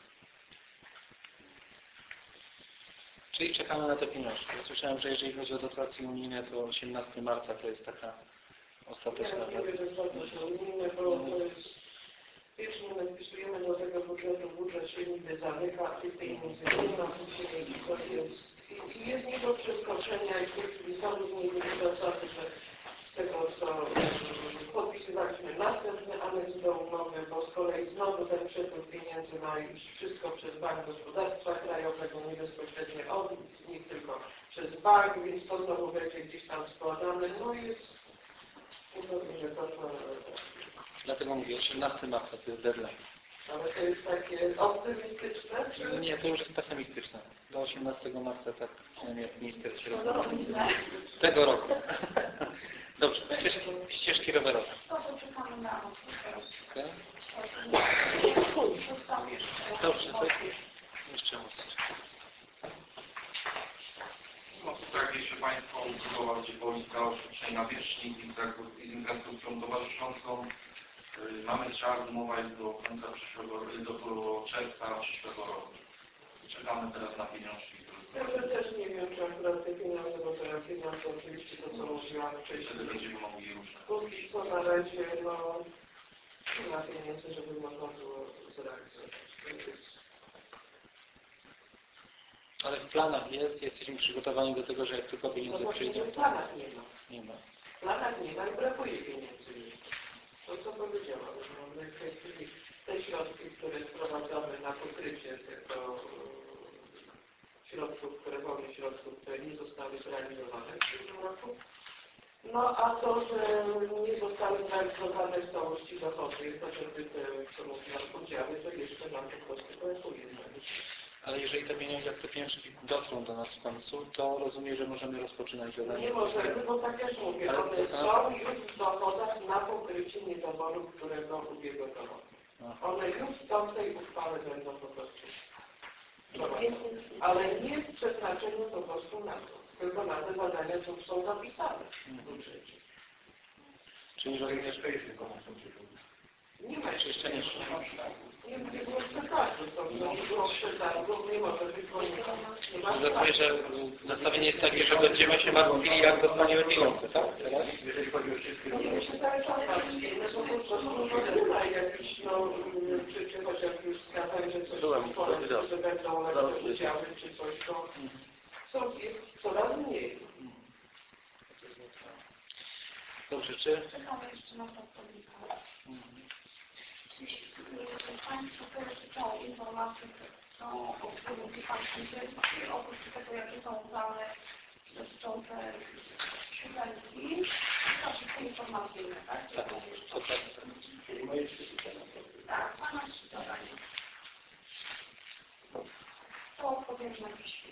Czyli czekamy na te pieniążki. Ja słyszałem, że jeżeli chodzi o dotacje unijne, to osiemnastego marca to jest taka ostateczna Ja mówię, że żadne są unijne, bo to jest... Wiecznie my wpisujemy do tego budżetu, budżet się niby zamyka, a tych pieniędzy nie ma, to jest... I jest nie do przeskoczenia i w tej chwili znowu zmienili zasady, że z tego, co podpisywaliśmy następny aneks do umowy, bo z kolei znowu ten przepływ pieniędzy ma iść wszystko przez Bank Gospodarstwa Krajowego, nie bezpośrednio od nich, tylko przez bank, więc to znowu będzie gdzieś tam składane. No i jest... Uważam, że poszła... Dlatego mówię, osiemnastego marca to jest deadline. Ale to jest takie optymistyczne, czy... Nie, to już jest pesymistyczne. Do osiemnastego marca, tak przynajmniej jak minister środowiska. Tego roku. Dobrze, ścieżki, ścieżki rowerowe. To, co czekamy na Okay. Dobrze, to jeszcze raz. No, tak wiecie Państwo, budowa będzie boiska oświetlenia nawierzchni i z infrastrukturą towarzyszącą. Mamy czas, umowa jest do końca przyszłego, do, do czerwca przyszłego roku. Czekamy teraz na pieniążki, które Ja też nie wiem, czy akurat te pieniądze, bo te pieniądze oczywiście to, co mówiłam wtedy wcześniej. będziemy mogli je ruszać. Póki co na razie, no, nie ma pieniędzy, żeby można było zrealizować. To jest... Ale w planach jest, jesteśmy przygotowani do tego, że jak tylko pieniądze No przyjdą, w planach nie ma. nie ma. W planach nie ma i brakuje pieniędzy jeszcze. To co powiedziałam, że mamy w tej chwili te środki, które wprowadzamy na pokrycie tego środków, które wolnych środków, które nie zostały zrealizowane w tym roku. No a to, że nie zostały zrealizowane w całości dochody, chociażby te, co mówiłam, udziały, to jeszcze nam po prostu brakuje. Ale jeżeli te pieniądze, jak te pieniążki dotrą do nas w końcu, to rozumiem, że możemy rozpoczynać zadanie. Nie możemy, bo tak jak mówię, Ale one to- są już w dochodach na pokrycie niedoborów, które do ubiegłego roku. One już w tej uchwale będą po prostu prowadzone. Ale nie jest przeznaczone po prostu na to, tylko na te zadania, co już są zapisane w budżecie. Czyli rozumiem, że Nie ma jeszcze, jeszcze nie nie, nie było przetargu, to nie było przetargu, nie może być, bo nie, nie ma rozumiem, że nastawienie jest takie, że będziemy się martwili, jak dostaniemy pieniądze, tak? Teraz? Jeżeli chodzi o wszystkie Nie, my się cały czas martwimy, bo po prostu no, nie ma jakichś, no, czy, czy chociaż już wskazań, że coś są polecne, że będą lepsze udziały, czy coś, to są, jest coraz mniej. Dobrze, czy? Czekamy jeszcze na pracownika. Czyli Państwo też tą informację, tą, o której mówi Pan Sędzierski, oprócz tego, jakie są plany dotyczące siódemki, to wszystkie informacyjne, tak? Tak, to tak. Czyli moje trzy pytania. Tak, Pana trzy zadania. To odpowiem na piśmie.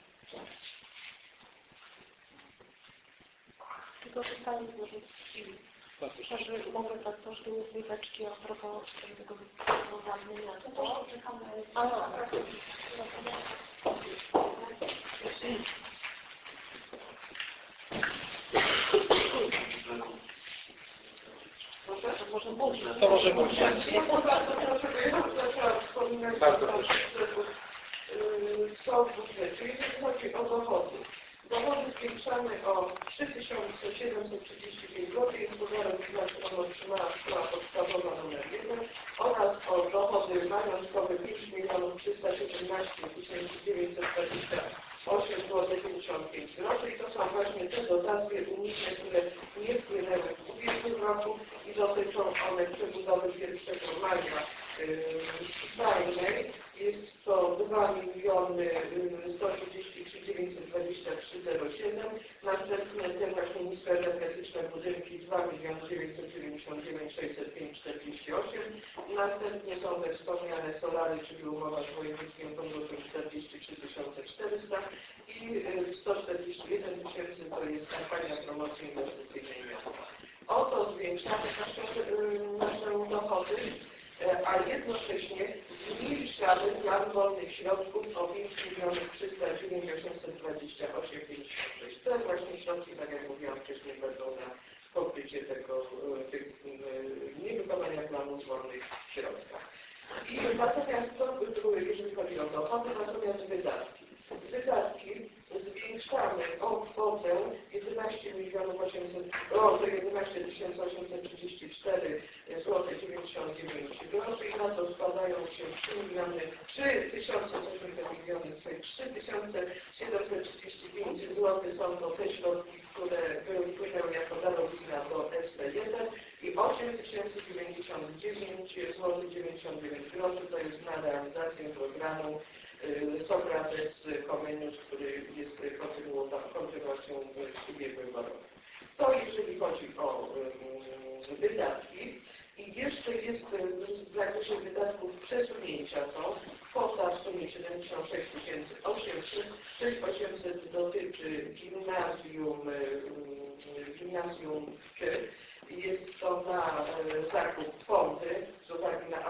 Tylko pytanie może przerwy umowę tak proszę nie zbiegać a propos tego wykonania miasta. To też czekamy A, na tak. pracownika. Proszę? To może mówić. To może mówić. Nie, to bardzo proszę, bo ja już zaczęłam wspominać, Bardzo że proszę. co w budżecie. Jeżeli chodzi o dochody. Dochody zwiększamy o trzy tysiące siedemset trzydzieści pięć złotych, jest pomiarem finansową otrzymała szkoła podstawowa numer jeden oraz o dochody majątkowe pięć milionów trzysta siedemnaście tysięcy dziewięćset dwadzieścia osiem złotych pięćdziesiąt pięć groszy i to są właśnie te dotacje unijne, które nie wpłynęły w ubiegłym roku i dotyczą one przebudowy pierwszego maja zdalnej. Jest to dwa miliony sto trzydzieści trzy tysiące dziewięćset dwadzieścia trzy zero siedem, następnie te właśnie niskoenergetyczne budynki dwa miliony dziewięćset dziewięćdziesiąt dziewięć tysięcy sześćset pięć czterdzieści osiem, następnie są te wspomniane solary, czyli umowa z wojewódzkim funduszem czterdzieści trzy tysiące czterysta i sto czterdzieści jeden tysięcy to jest kampania promocji inwestycyjnej miasta. Oto zwiększamy nasze, nasze dochody, a jednocześnie zmniejszamy plan wolnych środków o pięć milionów trzysta dziewięć tysięcy osiemset dwadzieścia osiem pięćdziesiąt sześć. Te właśnie środki, tak jak mówiłam wcześniej, będą na pokrycie tego, tych niewykonania planu w wolnych środkach. I natomiast to by były, jeżeli chodzi o dochody, natomiast wydatki. Wydatki zwiększamy o kwotę jedenaście milionów osiemset, o jedenaście tysięcy osiemset trzydzieści cztery złotych dziewięćdziesiąt dziewięć groszy i na to składają się trzy miliony, trzy tysiące miliony, trzy tysiące siedemset trzydzieści pięć złotych są to te środki, które wpłynęły jako darowizna do S P jeden i osiem tysięcy dziewięćdziesiąt dziewięć złotych dziewięćdziesiąt dziewięć groszy to jest na realizację programu Sokrates Comenius, który jest kontynuacją ubiegłego roku. To jeżeli chodzi o um, wydatki i jeszcze jest w zakresie wydatków przesunięcia są kwota w sumie siedemdziesiąt sześć tysięcy osiemset, sześć tysięcy osiemset dotyczy gimnazjum, gimnazjum w Czy. Jest to na zakup fondy z uwagi na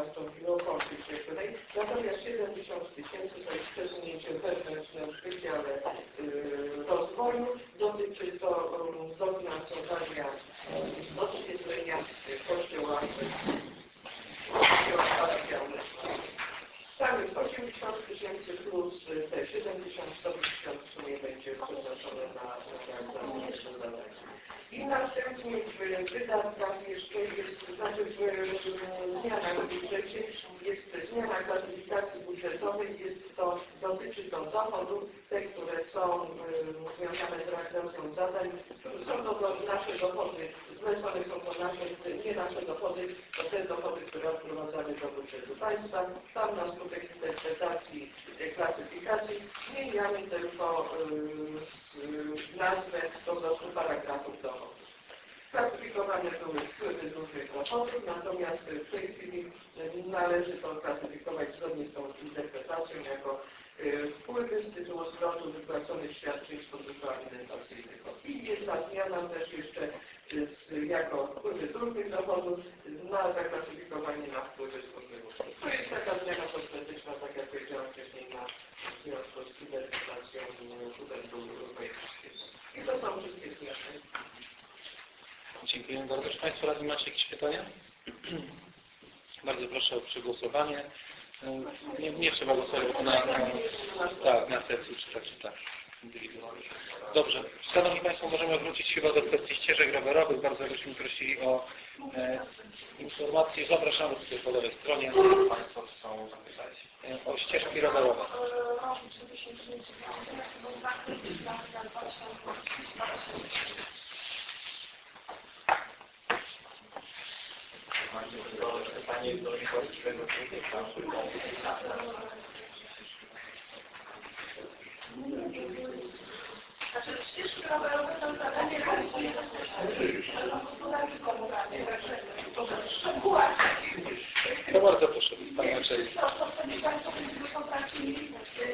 nastąpiło konflikt tutaj. Natomiast siedem tysięcy tysięcy to jest przesunięcie wewnętrzne w Wydziale y, Rozwoju. Dotyczy to um, dofinansowania odświetlenia kościoła parafialnego. Samych osiemdziesiąt tysięcy plus te siedem tysięcy sto pięćdziesiąt w sumie będzie przeznaczone na, na realizację tego zadania. I następnie w wydatkach jeszcze jest, znaczy w zmianach w budżecie jest zmiana klasyfikacji budżetowej, jest to, dotyczy to dochodów, te, które są y, związane z realizacją zadań. Są to, to nasze dochody, zlecone są to nasze, nie nasze dochody, to te dochody, które odprowadzamy do budżetu państwa. Tam na skutek interpretacji y, klasyfikacji zmieniamy tylko y, y, nazwę po prostu paragrafów dochodów. Klasyfikowane były wpływy z różnych dochodów, natomiast w tej chwili należy to klasyfikować zgodnie z tą interpretacją jako wpływy z tytułu zwrotu wypłaconych świadczeń z funduszu alimentacyjnego. I jedna zmiana też jeszcze z, jako wpływy z różnych dochodów na zaklasyfikowanie na wpływy z różnych usług. To jest taka zmiana kosmetyczna, tak jak powiedziałam wcześniej, na w związku z interpretacją Urzędu Europejskiego. I to są wszystkie zmiany. Dziękuję bardzo. Czy Państwo radni macie jakieś pytania? Bardzo proszę o przegłosowanie. Nie, nie trzeba głosować na, na, tak, na sesji, czy tak, czy tak. Indywidualnie. Dobrze. Szanowni Państwo, możemy wrócić chyba do kwestii ścieżek rowerowych. Bardzo byśmy prosili o e, informacje. Zapraszamy tutaj po lewej stronie. Państwo chcą zapytać. E, o ścieżki rowerowe. Pytanie do właściwego człowieka. Znaczy ścieżki rowerowe to zadanie realizuje bezpośrednio gospodarki komunalnej, także w szczegółach takich. No bardzo proszę, Pani Naczelnik. To, to sobie Państwo będziemy potrafili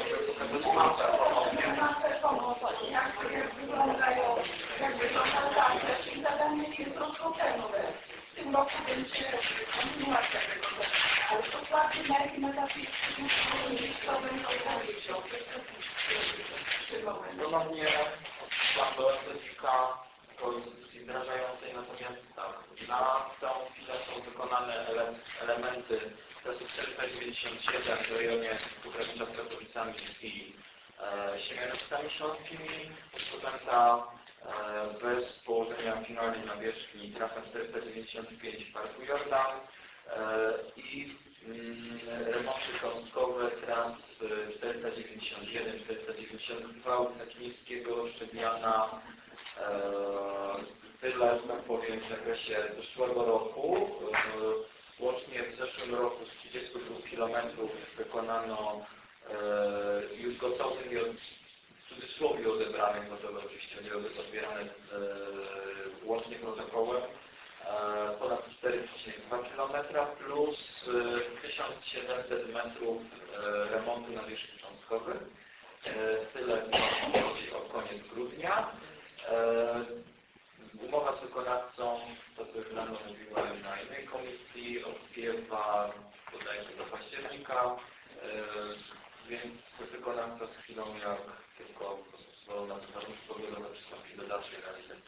mapę pomocy, jak, jak wyglądają, jak wygląda zakres i zadanie jest rozpoczęte. W tym roku będzie kontynuacja tego zadania, ale dokładnie na jakim etapie jest to będą powiedzieć w tym momencie. Ponownie plan do S D K jako instytucji wdrażającej, natomiast tak, na tą chwilę są wykonane ele elementy trasy czterysta dziewięćdziesiąt siedem w rejonie pogranicza z Katowicami i e, Siemianowicami Śląskimi. Potem ta e, bez położenia finalnej nawierzchni trasa czterysta dziewięćdziesiąt pięć w Parku Jordan e, i mm, remonty cząstkowe tras czterysta dziewięćdziesiąt jeden, czterysta dziewięćdziesiąt dwa ulica Kilińskiego, Szczebiana. E, tyle, że tak powiem, w zakresie zeszłego roku. E, łącznie w zeszłym roku z trzydziestu dwóch kilometrów wykonano e, już gotowych i od, w cudzysłowie odebranych, bo to oczywiście nie były odbierane e, łącznie protokołem, e, ponad cztery przecinek dwa kilometra plus e, tysiąc siedemset metrów e, remontu nawierzchni cząstkowych. E, tyle chodzi o koniec grudnia. E, Umowa z wykonawcą, to co już rano mówiłem na innej komisji, opiewa bodajże do października, yy, więc wykonawca z chwilą jak tylko pozwolą na to warunki pogodowe przystąpi do dalszej realizacji.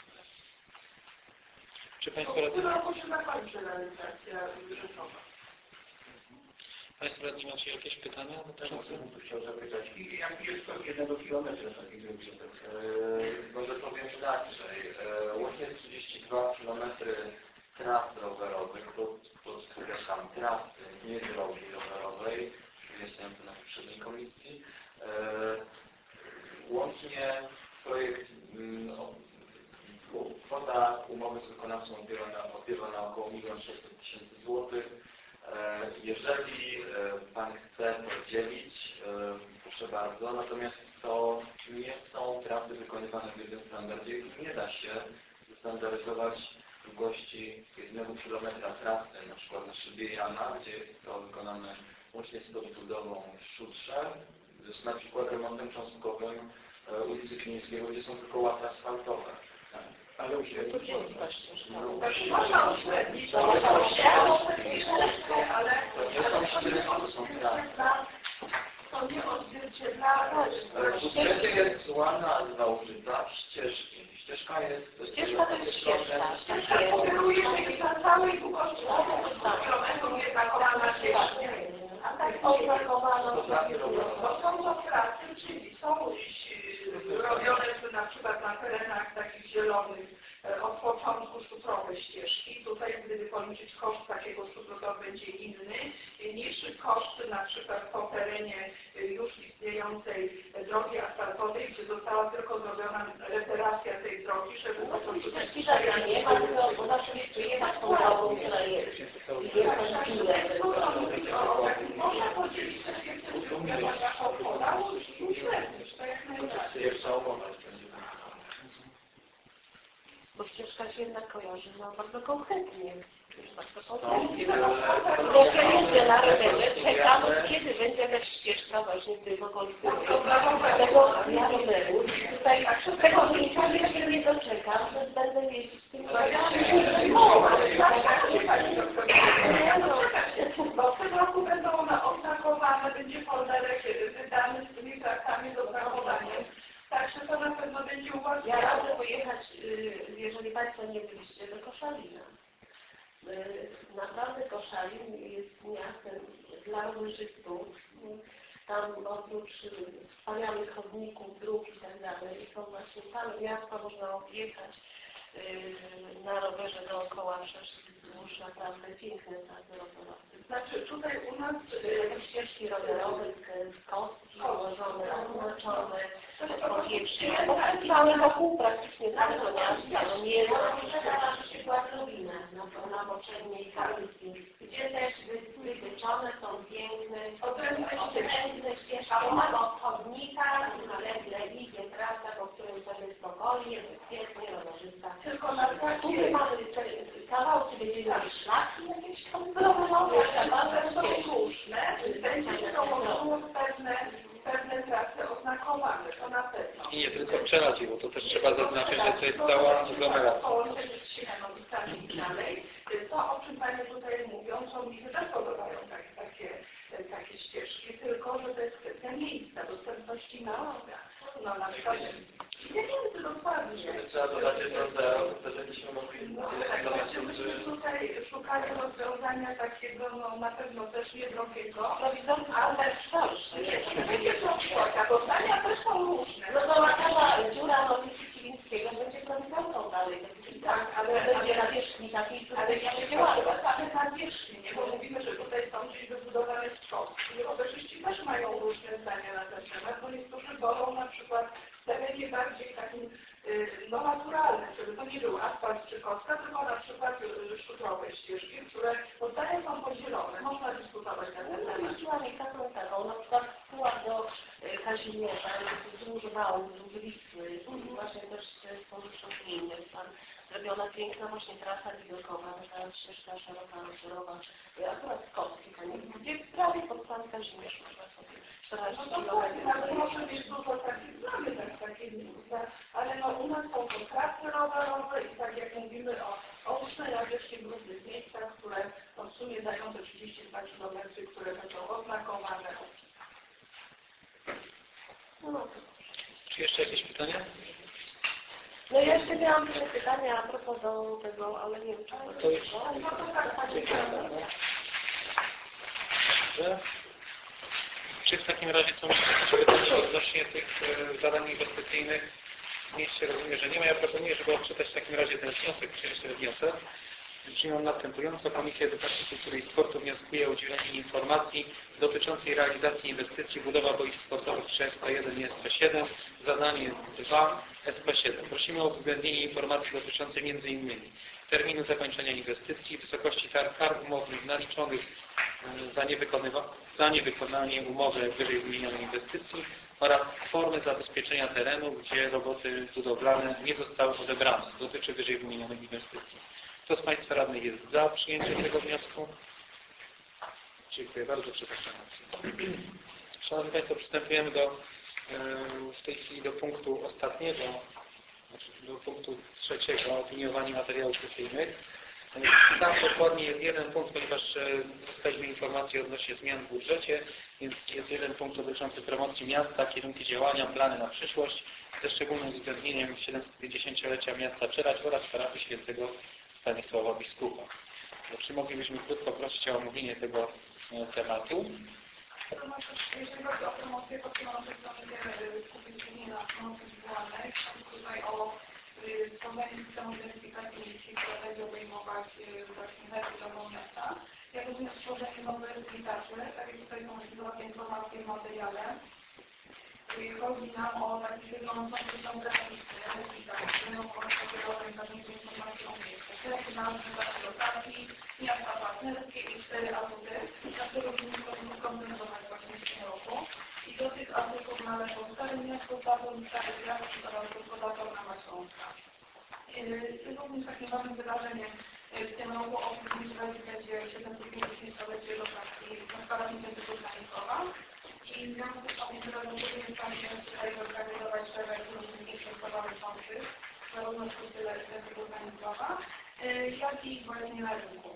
Czy Państwo radni... W tym roku się zakończy realizacja rzeczowa. Państwo radni macie jakieś pytania dotyczące? Chciał zapytać, jaki jest to jednego kilometra takiego wysiłku? Yy, może powiem inaczej. Yy, łącznie trzydzieści dwa kilometry tras rowerowych, to podkreślam trasy, nie drogi rowerowej, wyjaśniałem to na poprzedniej komisji. Yy, łącznie projekt, yy, kwota umowy z wykonawcą opiewa na około milion sześćset tysięcy złotych. Jeżeli Pan chce podzielić, proszę bardzo, natomiast to nie są trasy wykonywane w jednym standardzie. Nie da się zestandaryzować długości jednego kilometra trasy, na przykład na szybie Jana, gdzie jest to wykonane łącznie z podbudową w Szutrze, z na przykład remontem cząstkowym ulicy Kilińskiego, gdzie są tylko łaty asfaltowe. Ale uśrednić Można uśrednić, to można uśrednić, ale Ale w budżecie jest zła nazwa użyta, ścieżki. Ścieżka jest... Ścieżka to jest ścieżka. Ścieżka sugeruje, że jest na całej długości kilometru jednakowana ścieżka. A tak oznakowana To trasy robione. Bo są to trasy, czyli są robione na przykład na terenach takich zielonych od początku szutrowe ścieżki. Tutaj gdyby policzyć koszt takiego szutru, to będzie inny niż koszt na przykład po terenie już istniejącej drogi asfaltowej, gdzie została tylko zrobiona reparacja tej drogi, żeby po prostu ścieżki żadnej nie ma, tylko oczywiście jechać tą drogą, która jest. I jechać inne. Można podzielić sobie tym, że ja taką podał i uświetlić. To jak najbardziej. Pierwsza umowa będzie. Bo ścieżka się jednak kojarzy, no bardzo konkretnie jest. Bardzo Stąd konkretnie. wiele... Bo ja jeżdżę na rowerze, czekam, kiedy będzie jakaś ścieżka właśnie w tych okolicach tego na roweru. Tutaj tego wynika, że się nie doczekam, że będę jeździć tym rowerem. Bo w tym roku będą one oznakowane, będzie folderek wydany z tymi trasami do oznakowania. Także to na pewno będzie Ja ułatwione. radzę pojechać, jeżeli Państwo nie byliście, do Koszalina. Naprawdę Koszalin jest miastem dla rowerzystów. Tam oprócz wspaniałych chodników, dróg i tak dalej, są właśnie całe miasto, można objechać na rowerze dookoła przeszli wzdłuż naprawdę piękne trasy rowerowe. Znaczy tutaj u nas Jakieś ścieżki rowerowe z, z kostki ułożone, oznaczone, powietrzne, no przez całe wokół praktycznie całego miasta, no nie jest na przykład Lubinę, no to na poprzedniej komisji, gdzie też wy- wytyczone są piękne, odrębne ścieżki, od chodnika, nalegle idzie trasa, po której sobie spokojnie, bezpiecznie, rowerzysta. tylko na Tu takie mamy te kawałki, będziemy mieli szlaki jakieś tam rowerowe, kawałki są różne, będzie się dołożyło pewne, pewne trasy oznakowane, to na pewno. I nie tylko w Czeladzie, bo to też trzeba zaznaczyć, że to jest cała aglomeracja. Połączenie z Siemianowicami i dalej. To, o czym Panie tutaj mówią, to mi się też podobają tak, takie, takie ścieżki, tylko że to jest kwestia miejsca, dostępności miejsca. No na przykład pieniędzy dokładnie. Trzeba dodać jedno zero, to wtedy byśmy mogli No, tyle tak, kilometrów. myśmy tutaj szukali rozwiązania takiego, no na pewno też niedrogiego, prowizorów, ale dalsze. nie, to nie będzie prowizorka, bo zdania też są różne. No to taka dziura Nowicy Kilińskiego będzie prowizorką dalej. Tak, ale, Będzie ale, na wierzchni takiej, ale ja się nie patrzę same na wierzchni, nie? Bo mówimy, że tutaj są gdzieś wybudowane z kostki. Rowerzyści też mają różne zdania na ten temat, bo niektórzy wolą na przykład w terenie bardziej takim no, naturalnym, żeby to nie był asfalt czy kostka, tylko na przykład szutrowe ścieżki, które no, zdania są podzielone. Można dyskutować na ten temat. Jeździła nie taką taką, na przykład w Skłach do Kazimierza, jest wzdłuż Wału, wzdłuż Wisły, właśnie też są dłuższe gminy. Tam zrobiona piękna właśnie trasa widokowa, taka ścieżka szeroka, rowerowa, akurat z kostki konieckiej, gdzie prawie pod sam Kazimierz można sobie czternaście No dokładnie, ale może mieć dużo takich znamy tak, takie miejsca, ale no u nas są to trasy rowerowe i tak jak mówimy o, o ósmej nawierzchni w różnych miejscach, które no, w sumie dają te trzydzieści dwa kilometry, które będą oznakowane. No, Czy jeszcze jakieś pytania? no ja jeszcze miałam tyle pytania a propos do tego, ale nie wiem, czy to To już- No to tak, Pani Przewodnicząca. Dobrze. Czy w takim razie są jakieś pytania odnośnie tych e, zadań inwestycyjnych? W mieście rozumiem, że nie ma. Ja proponuję, żeby odczytać w takim razie ten wniosek, przyjąć ten wniosek. Brzmią następująco. Komisja Edukacji, Kultury i Sportu wnioskuje o udzielenie informacji dotyczącej realizacji inwestycji budowa boisk sportowych przy S P jeden i S P siedem. Zadanie dwa S P siedem. Prosimy o uwzględnienie informacji dotyczącej między innymi terminu zakończenia inwestycji, wysokości kar umownych naliczonych za, za niewykonanie umowy wyżej wymienionej inwestycji oraz formy zabezpieczenia terenu, gdzie roboty budowlane nie zostały odebrane. Dotyczy wyżej wymienionej inwestycji. Kto z Państwa radnych jest za przyjęciem tego wniosku? Dziękuję bardzo. Przez aklamację. Szanowni Państwo, przystępujemy do, w tej chwili do punktu ostatniego, znaczy do punktu trzeciego, opiniowanie materiałów sesyjnych. Tam dokładnie jest jeden punkt, ponieważ dostaliśmy informację odnośnie zmian w budżecie, więc jest jeden punkt dotyczący promocji miasta, kierunki działania, plany na przyszłość, ze szczególnym uwzględnieniem siedemset pięćdziesięciolecia miasta Czerać oraz parafii świętego Stanisława Biskupa. Czy moglibyśmy krótko prosić o omówienie tego tematu? To znaczy, jeżeli chodzi o promocję, to może chcemy się skupić głównie na promocji wizualnej. Chodzi tutaj o stworzenie systemu identyfikacji miejskiej, która będzie obejmować właśnie herb Urzędu Miasta, jak również stworzenie nowych witaczy, tak jak tutaj są zawarte informacje w materiale. Chodzi nam o taki wygląd nowy system graficzny, witaczy, no o najważniejsze informacje o miejscu. Herb, nazwy, daty lokacji, miasta partnerskie i cztery atuty, na które również powinniśmy skoncentrować właśnie w tym roku. I do tych atutów należą Stary Miasto, Stary Grafik oraz Gospodarka Śląska. Również takim ważnym wydarzeniem w tym roku oprócz Międzyradzie będzie siedemset pięćdziesięciolecie lokacji w parafii świętego Stanisława. I w związku z tym prawdopodobnie trzeba się tutaj zorganizować szereg różnych inwestowanych wątków, zarówno w kościele świętego Stanisława, jak i właśnie na rynku.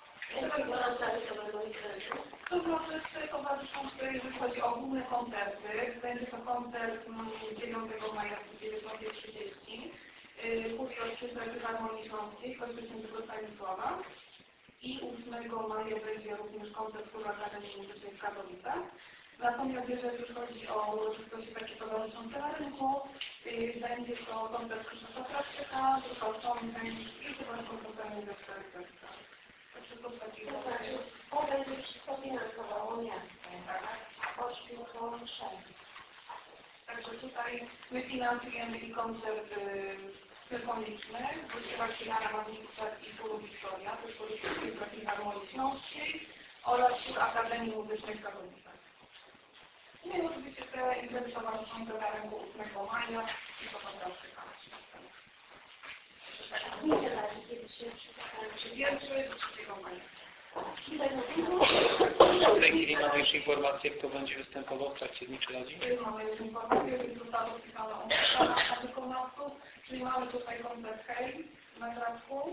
To znaczy z tej towarzyszą, jeżeli chodzi o główne koncerty, będzie to koncert dziewiątego maja o dziewiętnastej trzydzieści. Mówi o Orkiestrze Filharmonii Śląskiej w Kościele Świętego Stanisława. I ósmego maja będzie również koncert Chóru Akademii Muzycznej w Katowicach. Natomiast jeżeli już chodzi o uroczystości takie towarzyszące na rynku, będzie to koncert Krzysztofa Krawczyka, Druga Sądeń i chyba koncertami Westercerska. To znaczy, to będzie wszystko finansowało miasto, tak? Koszty to wszędzie. Także tutaj my finansujemy i koncert symfoniczny, wyśpiewać Jana Magnicka i Chóru Wiktoria, to jest Orkiestra Filharmonii Śląskiej oraz Chór Akademii Muzycznej w Katowicach. No i oczywiście te imprezy towarzyszące na rynku ósmego maja i to Krawczyka. Gdzie raczej, kiedy się przygotować? Pierwszy trzeciego maja. W tej chwili mamy już informację, kto będzie występował w trakcie Dni Czeladzi? Mamy już informację, że została podpisana umowa na wykonawców, czyli mamy tutaj koncert Hej na Gradku.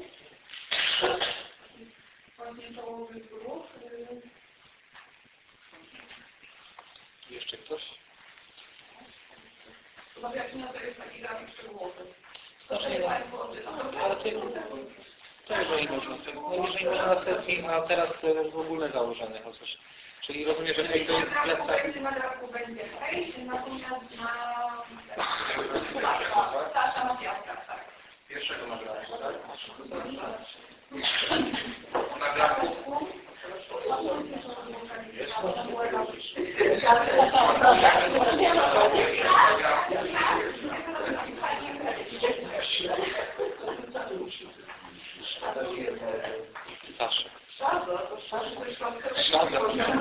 Właśnie czołowy grup. Jeszcze ktoś? To wyjaśnione jest taki grafik szczegółowy. Znaczy, no, ale to, to jeżeli można, no jeżeli można na sesji, a teraz to w ogóle założenie chociaż. Czyli rozumiem, że hej to jest kwestia... Będzie na grafku będzie hej, natomiast na... Sasza na piaskach, tak. Pierwszego na grafku, tak? Na grafku. Sasza. Szaza, to szaza to jest szlaska. Szaza.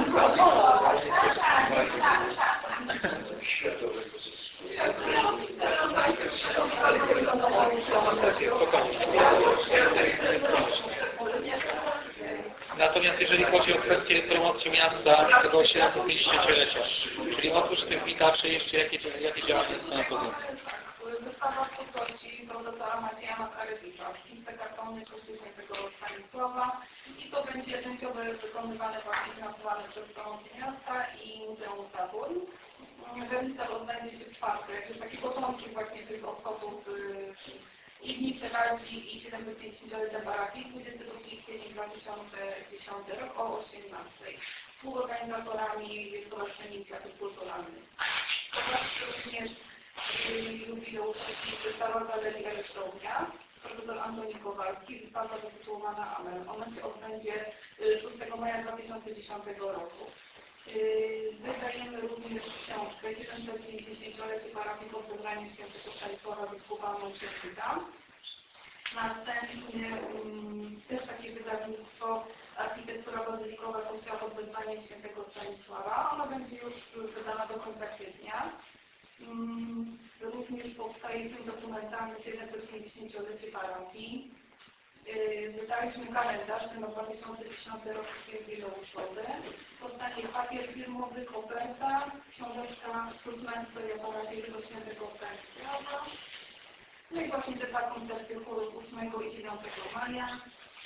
Natomiast jeżeli chodzi o kwestię promocji miasta z tego siedemset pięćdziesięciolecia, czyli oprócz tych witaczy jeszcze jakie, jakie działania zostaną podjęte? Wystawa twórczości profesora Macieja Makarewicza, szkice kartony Kościoła Świętego Stanisława i to będzie częściowo wykonywane właśnie finansowane przez promocję miasta i Muzeum Saturn. Wystawa odbędzie się w czwartek, już takie początki właśnie tych obchodów i Dni Czeladzi i siedemset pięćdziesięciolecia parafii, dwudziestego drugiego kwietnia dwa tysiące dziesiątego rok o osiemnastej. Współorganizatorami jest Stowarzyszenie Inicjatyw Kulturalnych. To również jubileusz wystawa Galerii Elektrownia, profesor Antoni Kowalski, wystawa zatytułowana Amen. Ona się odbędzie szóstego maja dwa tysiące dziesiątego roku. Wydajemy również książkę siedemset pięćdziesięciolecie parafii pod wezwaniem świętego Stanisława Biskupa Mączewnika. Następnie um, też takie wydawnictwo Architektura Bazylikowa Kościoła pod wezwaniem świętego Stanisława. Ona będzie już wydana do końca kwietnia. Um, również powstaje film dokumentalny siedemset pięćdziesięciolecie parafii. Yy, wydaliśmy kalendarz, ten na dwa tysiące dziesiąty rok jest jubileuszowy. Powstanie papier filmowy, koperta, książeczka Spółmęstwo i aparat jego świętego Stanisława. No i właśnie te dwa koncerty chórów ósmego i dziewiątego maja.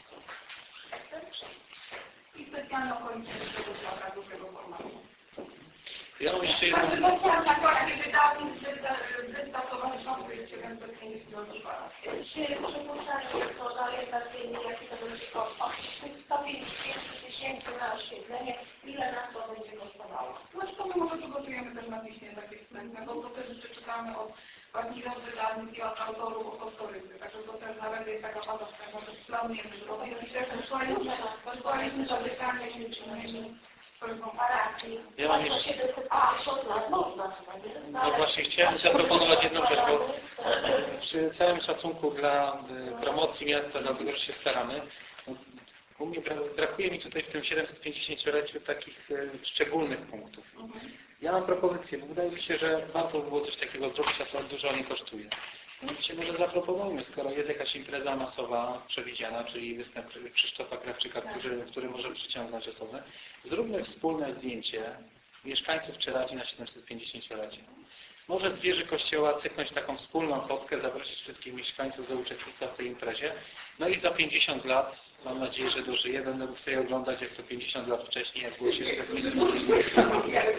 I specjalne okoliczne tego dla dużego formatu. Ja mam jeszcze jedną... Także doceniam na koszty wydatków zbyt towarzyszących siedemset pięćdziesiąt milionów dolarów. Czy przypuszczalne jest to, że orientacyjnie, jaki to będzie koszt? Od tych sto pięćdziesiąt tysięcy na oświetlenie, ile nas to będzie kosztowało? Zresztą my może przygotujemy też na piśmie takie wstępne, bo to też jeszcze czekamy od właśnie od wydawnictw i od autorów o kostorysy. Także to też na razie jest taka faza wstępna, że planujemy, że to jest i też wysłaliśmy zadyskanie między innymi Komparacji. Ja mam jeszcze... siedemset pięćdziesiąt lat można chyba, nie? No właśnie chciałem zaproponować jedną rzecz, bo przy całym szacunku dla promocji miasta, dlatego że się staramy, u mnie brakuje mi tutaj w tym siedemsetpięćdziesięcioleciu takich szczególnych punktów. Ja mam propozycję, bo wydaje mi się, że warto by było coś takiego zrobić, a to dużo nie kosztuje. Mianowicie może zaproponujmy, skoro jest jakaś impreza masowa przewidziana, czyli występ Krzysztofa Krawczyka, który, który może przyciągnąć osoby, zróbmy wspólne zdjęcie mieszkańców Czeladzi na siedemsetpięćdziesięciolecie. Może z wieży kościoła cyknąć taką wspólną fotkę, zaprosić wszystkich mieszkańców do uczestnictwa w tej imprezie. No i za pięćdziesiąt lat, mam nadzieję, że dożyję, będę mógł sobie oglądać, jak to pięćdziesiąt lat wcześniej, jak było siedemsetpięćdziesiąt.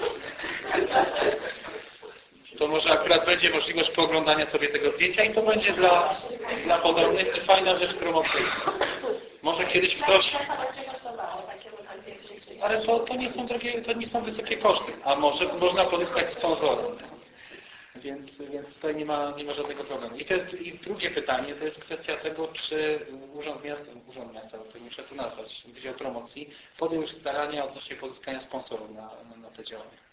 To może akurat będzie możliwość pooglądania sobie tego zdjęcia i to będzie dla, dla podobnych i fajna rzecz promocyjna. Może kiedyś ktoś... Ale to, to nie są drogie, to nie są wysokie koszty, a może można pozyskać sponsora. Więc, więc tutaj nie ma, nie ma żadnego problemu. I to jest i drugie pytanie, to jest kwestia tego, czy Urząd Miasta, Urząd Miasta, to muszę to nazwać, Wydział Promocji, podjął już starania odnośnie pozyskania sponsorów na, na, na te działania.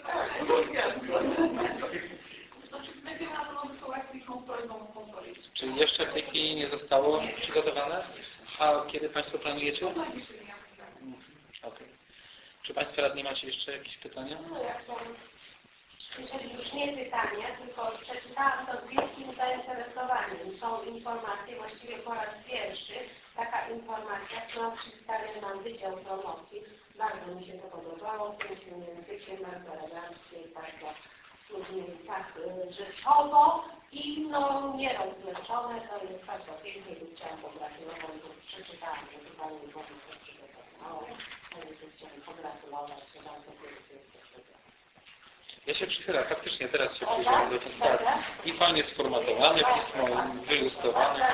Będziemy na pewno wysyłać pismo z prośbą sponsorii. Czyli jeszcze w tej chwili nie zostało przygotowane? A kiedy Państwo planujecie? Mhm. Okay. Czy Państwo radni macie jeszcze jakieś pytania? No ja chciałam, jeżeli już nie pytania, tylko przeczytałam to z wielkim zainteresowaniem. Są informacje, właściwie po raz pierwszy, taka informacja, którą przedstawia nam Wydział Promocji. Bardzo mi się to podobało, pięknym językiem, bardzo eleganckie i bardzo tak rzeczowo i no nierozgrzeszone. To jest bardzo pięknie i chciałam pogratulować, bo przeczytałam, że to Pani Wójcik to przygotowało. Więc chciałam pogratulować się bardzo pięknie z tego. Ja się przychylam, faktycznie teraz się przyjrzałem do tych tak. I fajnie sformatowane pismo, wylustrowane.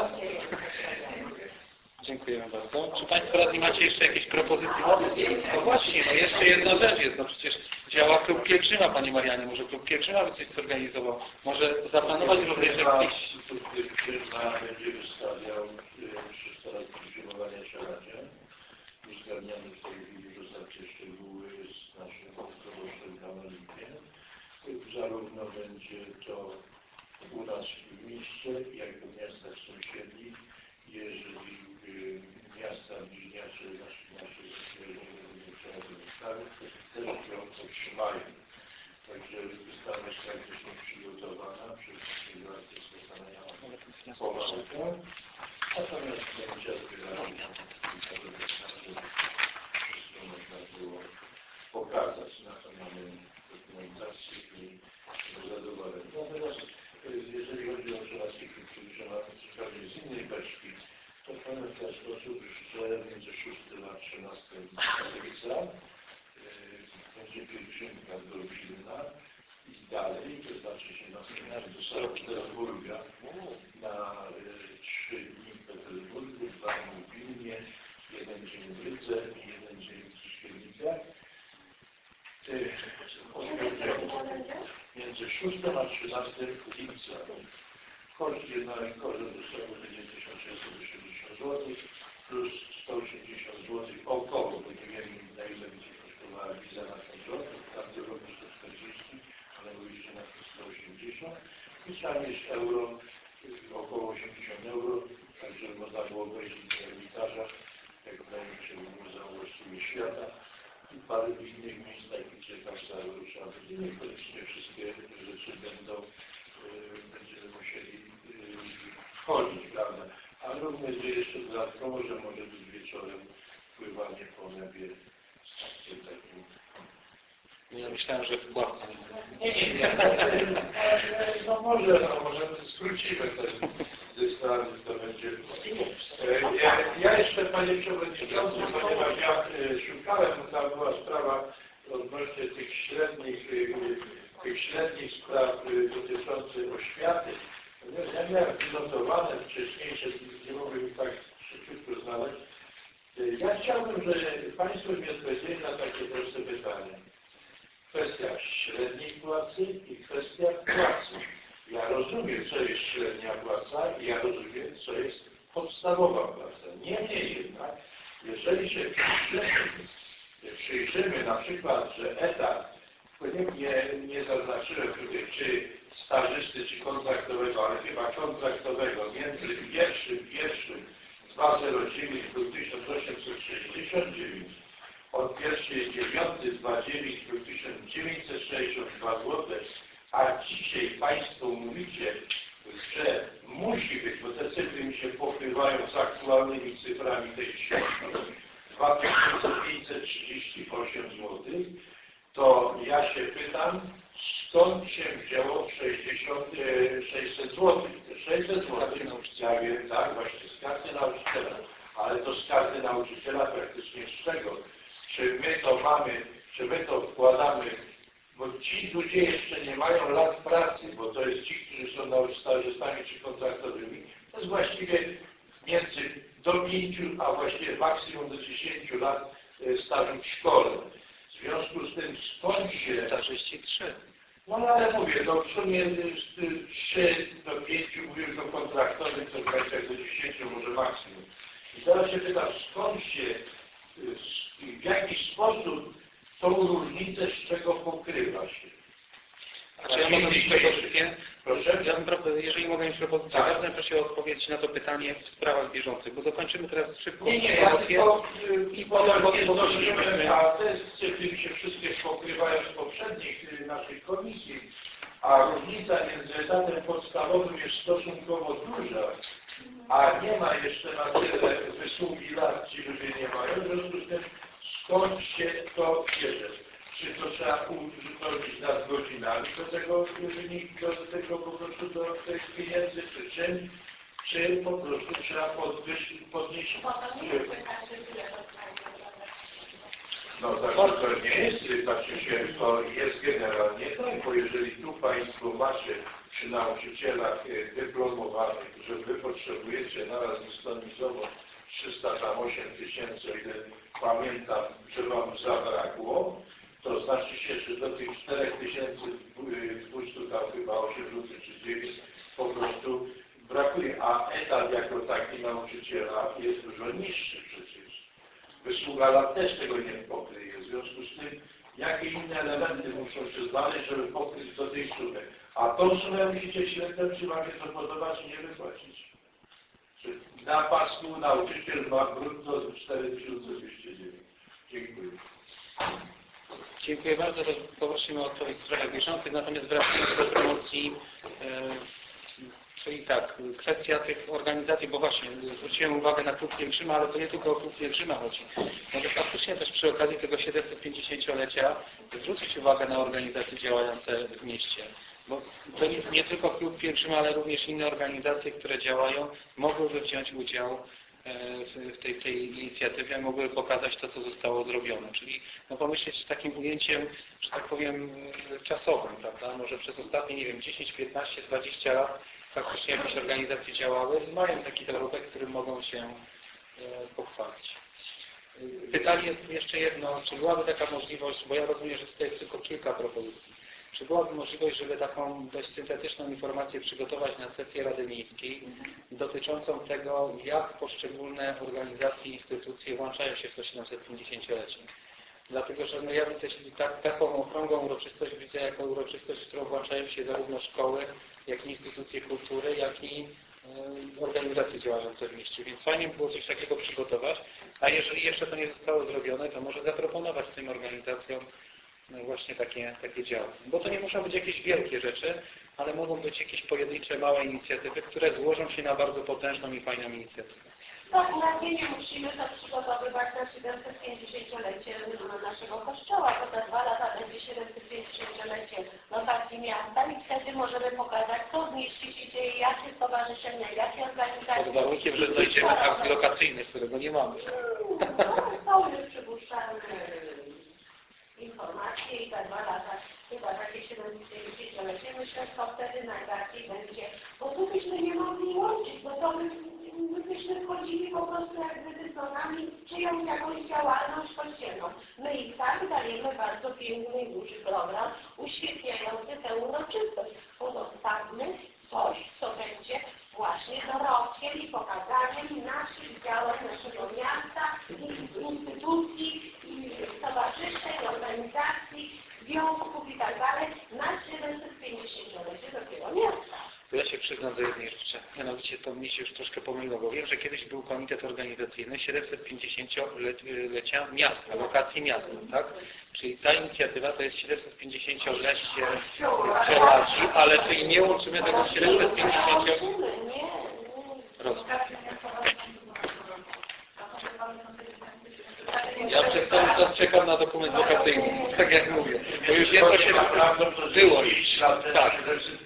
Dziękujemy bardzo. Czy Państwo radni macie jeszcze jakieś propozycje? No, no właśnie, no jeszcze jedna rzecz jest, no przecież działa Klub Pielgrzyma, Panie Marianie, może Klub Pielgrzyma by coś zorganizował, może zaplanować również jakieś... Klub Pielgrzyma będzie wystawiał przy stole pielgrzymowania Czeladzie. Uzgadniamy w tej chwili już ostatnie szczegóły z naszym proboszczem kanonikiem. Zarówno będzie to u nas w mieście, jak i w miastach sąsiednich. Jeżeli y, miasta bliźniacze naszych naszych wystawy też ją otrzymają. Także wystawa jest praktycznie przygotowana przez naszego artystę Stania Połowę. Natomiast zdjęcia zbierają wszystko można było pokazać. Na to mamy dokumentację i zadowolenie. Natomiast jeżeli chodzi o żelazki, które zupełnie z innej beczki, to powiem w ten sposób, że między szóstym a trzynastym lipca będzie pielgrzymka do Wilna i dalej, to znaczy się następnie do Strasburga na trzy dni w Petersburgu, dwa dni w Wilnie, jeden dzień w Rydze i jeden dzień w Trzciewnicach. Między szóstym a trzynastym lipca. Koszt jednorękowy wysokość będzie tysiąc sześćset osiemdziesiąt złotych plus sto osiemdziesiąt złotych około, bo nie wiem na ile będzie kosztowała wiza na ten rok, tam do roku sto czterdzieści, ale mówiliście na sto osiemdziesiąt i trzeba mieć euro, około osiemdziesiąt euro, tak żeby można było wejść do Ermitaża, jak w największym muzeum właściwie świata i parę innych miejsc, takich czeka w całym Warszawie. I niekoniecznie wszystkie rzeczy będą będziemy musieli wchodzić, prawda? Ale również jeszcze dodatkowo, że może być wieczorem pływanie po niebie z takim... Ja myślałem, że wpławka. Nie, nie, nie. No może, no może skrócimy ten dystans. razy to będzie. Ja, ja jeszcze, Panie Przewodniczący, ponieważ ja szukałem, tam była sprawa odnośnie tych średnich, tych średnich spraw dotyczących oświaty. Ja miałem przygotowane wcześniejsze, nie mogę ich tak szybciutko znaleźć. Ja chciałbym, że Państwo mi odpowiedzieli na takie proste pytanie. Kwestia średniej płacy i kwestia płacy. Ja rozumiem, co jest średnia płaca i ja rozumiem, co jest podstawowa płaca. Niemniej jednak, jeżeli się przyjrzymy, przyjrzymy na przykład, że etat, nie, nie zaznaczyłem tutaj, czy stażysty, czy kontraktowego, ale chyba kontraktowego, między pierwszym, pierwszym dwa zero dziewięć był tysiąc osiemset sześćdziesiąt dziewięć, od pierwszej dziewiąty dwa dziewięć był tysiąc dziewięćset sześćdziesiąt dwa złote, a dzisiaj Państwo mówicie, że musi być, bo te cyfry mi się pokrywają z aktualnymi cyframi tej książki, dwa tysiące pięćset trzydzieści osiem złotych, to ja się pytam, skąd się wzięło sześćset złotych? Te sześćset złotych, ja wiem, tak, właśnie z karty nauczyciela, ale to z karty nauczyciela praktycznie z czego? Czy my to mamy, czy my to wkładamy, bo ci ludzie jeszcze nie mają lat pracy, bo to jest ci, którzy są stażystami czy kontraktowymi, to jest właściwie między do pięciu, a właściwie maksimum do dziesięciu lat stażu w szkole. W związku z tym skąd się... Stażyści trzy. No ale mówię, no w sumie trzy do pięciu, mówię już o kontraktowym, to w do dziesięciu może maksimum. I teraz się pytam, skąd się, w jaki sposób tą różnicę, z czego pokrywa się? A czy ja mogę mieć propozycję? Proszę? Ja bym, jeżeli mogę mieć propozycję, tak. Bardzo bym prosił o odpowiedź na to pytanie w sprawach bieżących, bo dokończymy teraz szybko Nie, nie, ja tylko i potem bo, nie bo, zdążymy, a te cyfry się wszystkie pokrywają z poprzednich naszych komisji, a różnica między etatem podstawowym jest stosunkowo duża, a nie ma jeszcze na tyle wysługi lat, ci ludzie nie mają, w związku z tym skąd się to bierze? Czy to trzeba uzupełnić nad godzinami do tego wyniku, do tego po prostu do tych pieniędzy, czy czym, czy po prostu trzeba podwyż, podnieść... No tak, to nie jest, znaczy się, to jest generalnie tak, bo jeżeli tu Państwo macie przy nauczycielach dyplomowanych, że Wy potrzebujecie naraz ustalizowo trzysta osiem tysięcy, o ile pamiętam, że Wam zabrakło, to znaczy się, że do tych cztery tysiące dwieście tam chyba osiem złotych czy dziewięć po prostu brakuje, a etat jako taki nauczyciela jest dużo niższy przecież. Wysługa lat też tego nie pokryje. W związku z tym, jakie inne elementy muszą się znaleźć, żeby pokryć do tej sumy. A tą sumę musicie średnio, czy Wam się to podoba, czy nie wypłacić. Czy na pasku nauczyciel ma brutto cztery tysiące dwieście dziewięć. Dziękuję. Dziękuję bardzo. Poprosimy o odpowiedź w sprawach bieżących. Natomiast wracając do promocji, e, czyli tak, kwestia tych organizacji, bo właśnie zwróciłem uwagę na Klub Pielgrzyma, ale to nie tylko o Klub Pielgrzyma chodzi. Może faktycznie też przy okazji tego siedemset pięćdziesięciolecia zwrócić uwagę na organizacje działające w mieście. Bo to nie, nie tylko Klub Pielgrzyma, ale również inne organizacje, które działają, mogłyby wziąć udział w tej, tej inicjatywie, mogły pokazać to, co zostało zrobione. Czyli no, pomyśleć takim ujęciem, że tak powiem, czasowym, prawda? Może przez ostatnie, nie wiem, dziesięć, piętnaście, dwadzieścia lat faktycznie jakieś organizacje działały i mają taki dorobek, którym mogą się e, pochwalić. Pytanie jest jeszcze jedno, czy byłaby taka możliwość, bo ja rozumiem, że tutaj jest tylko kilka propozycji. Czy byłaby możliwość, żeby taką dość syntetyczną informację przygotować na sesję Rady Miejskiej dotyczącą tego, jak poszczególne organizacje i instytucje włączają się w to siedemset pięćdziesięciolecie? Dlatego, że no ja widzę tak, taką okrągłą uroczystość widzę jako uroczystość, w którą włączają się zarówno szkoły, jak i instytucje kultury, jak i y, organizacje działające w mieście. Więc fajnie było coś takiego przygotować, a jeżeli jeszcze to nie zostało zrobione, to może zaproponować tym organizacjom no właśnie takie, takie działy. Bo to nie muszą być jakieś wielkie rzeczy, ale mogą być jakieś pojedyncze, małe inicjatywy, które złożą się na bardzo potężną i fajną inicjatywę. Tak, na nie musimy to przygotowywać na siedemset pięćdziesięciolecie naszego kościoła, bo za dwa lata będzie siedemset pięćdziesięciolecie lokacji miasta i wtedy możemy pokazać, co w mieście się dzieje, jakie stowarzyszenia, jakie organizacje. Pod warunkiem, że znajdziemy akt lokacyjny, którego nie mamy. No, są już przypuszczalne informacje i za dwa lata chyba takie siedemset pięćdziesięciolecie, myślę, że to wtedy najbardziej będzie, bo tu byśmy nie mogli łączyć, bo to my, my byśmy wchodzili po prostu jak gdyby z nogami w czyjąś jakąś działalność kościelną. My i tak dajemy bardzo piękny i duży program uświetniający tę uroczystość. Pozostawmy coś, co będzie właśnie dorobkiem i pokazaniem naszych działań, naszego miasta, instytucji, stowarzyszeń, organizacji, związków i tak dalej na siedemset pięćdziesięciolecie dopiero miasta. To ja się przyznam do jednej rzeczy. Mianowicie to mi się już troszkę pomyliło, bo wiem, że kiedyś był komitet organizacyjny siedemset pięćdziesięciolecia miasta, lokacji miasta, tak? Czyli ta inicjatywa to jest siedemset pięćdziesięciolecie działaci, ale czyli nie łączymy tego z siedemset pięćdziesięciolecie. Nie, nie. Rozumiem. Ja przez cały czas czekam na dokument lokacyjny, tak jak mówię. Bo już jest osiemset, było już. Tak.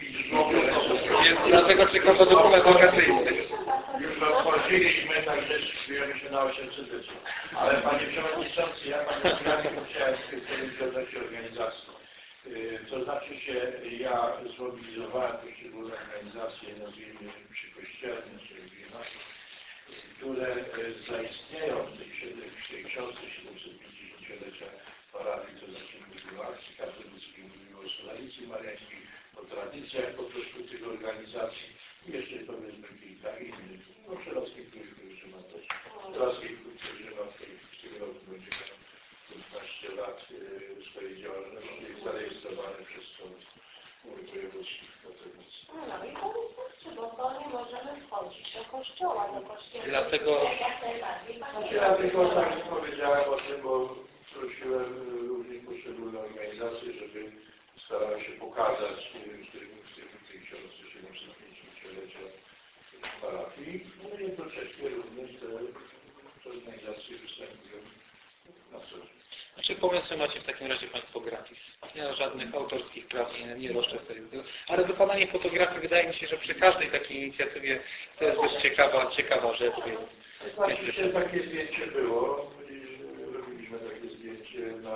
Więc dlatego czekam na dokument lokacyjny. Już otworzyliśmy, także szykujemy się na osiemset-lecie. Ale Panie Przewodniczący, ja Panie Przewodniczący chciałem powiedzieć odnośnie organizacji. To znaczy się, ja zmobilizowałem poszczególne organizacje, nazwijmy przy kościelnym, czy regionalnym, które zaistnieją w tej, w tej książce siedemset pięćdziesięciolecia parafii, to znaczy mówiło o akcji katolickiej, mówiło o Solaricji Mariańskiej, o tradycjach po prostu tych organizacji i jeszcze powiedzmy kilka innych. No Przelowskiej Krójku jeszcze ma też. Przelowskiej Krójku jeszcze ma w tym roku będzie miał piętnaście lat swojej działalności zarejestrowane przez sąd wojewódzki w Katowicach. No i to wystarczy, bo to nie możemy wchodzić do kościoła, do kościoła. Dlatego... Znaczy, ja tylko tak powiedziałem o tym, bo prosiłem różnych poszczególnych organizacji, żeby starały się pokazać w tej, w tej książce siedemset pięćdziesięciolecia parafii. No i jednocześnie również te, te organizacje występują na co dzień. Znaczy pomysły macie w takim razie Państwo gratis. Ja żadnych autorskich praw nie, nie roszczę sobie. Ale wykonanie fotografii wydaje mi się, że przy każdej takiej inicjatywie to jest dość ciekawa, ciekawa rzecz, więc... Znaczy się takie zdjęcie było. Robiliśmy takie zdjęcie na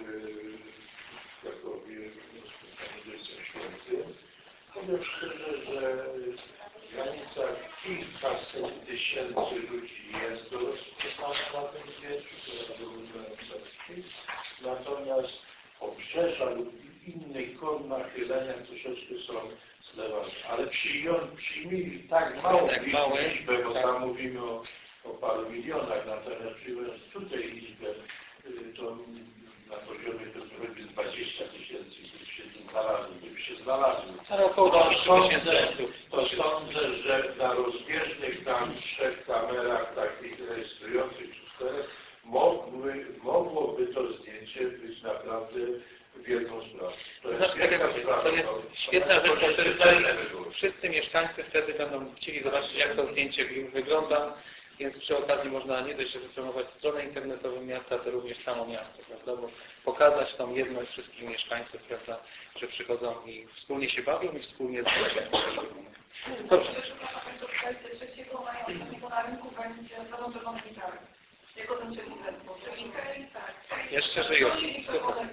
Krakowie w spotkaniu Świętym. Powiem szczerze, że w granicach kilkaset tysięcy ludzi jest do rozpoznania na tym zdjęciu, które wyglądają w natomiast obrzeża lub inne kon nachylenia troszeczkę są zlewane. Ale przyjmij tak małą tak liczbę, bo tam mówimy o, o paru milionach, natomiast przyjmując tutaj liczbę, to na poziomie to choćby dwadzieścia tysięcy, gdyby się tu znalazły, gdyby się znalazły. Ale około trzydzieści tysięcy osób. To sądzę, że na rozbieżnych tam trzech kamerach takich rejestrujących czy czterech mogły, mogłoby to zdjęcie być naprawdę wielką sprawą. To jest, znaczy, tak jak sprawa, to jest to, świetna to, rzecz, bo to wtedy czytelne by było. wszyscy mieszkańcy wtedy będą chcieli zobaczyć, jak to zdjęcie wygląda, więc przy okazji można nie dość, że wypromować stronę internetową miasta, to również samo miasto, prawda? Bo pokazać tą jedność wszystkich mieszkańców, prawda, że przychodzą i wspólnie się bawią i wspólnie zdjęcia. Dobrze. trzeciego maja ostatniego na rynku w granicy Zatoną Czerwonej Gitarry. Jako ten trzeci zespół. Czyli tak. Jeszcze żyją. Super.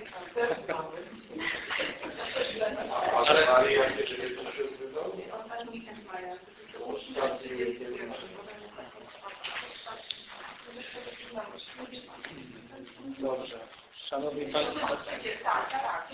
Ale... Ostatni weekend maja. Dobrze. Szanowni Państwo. Tak, tak.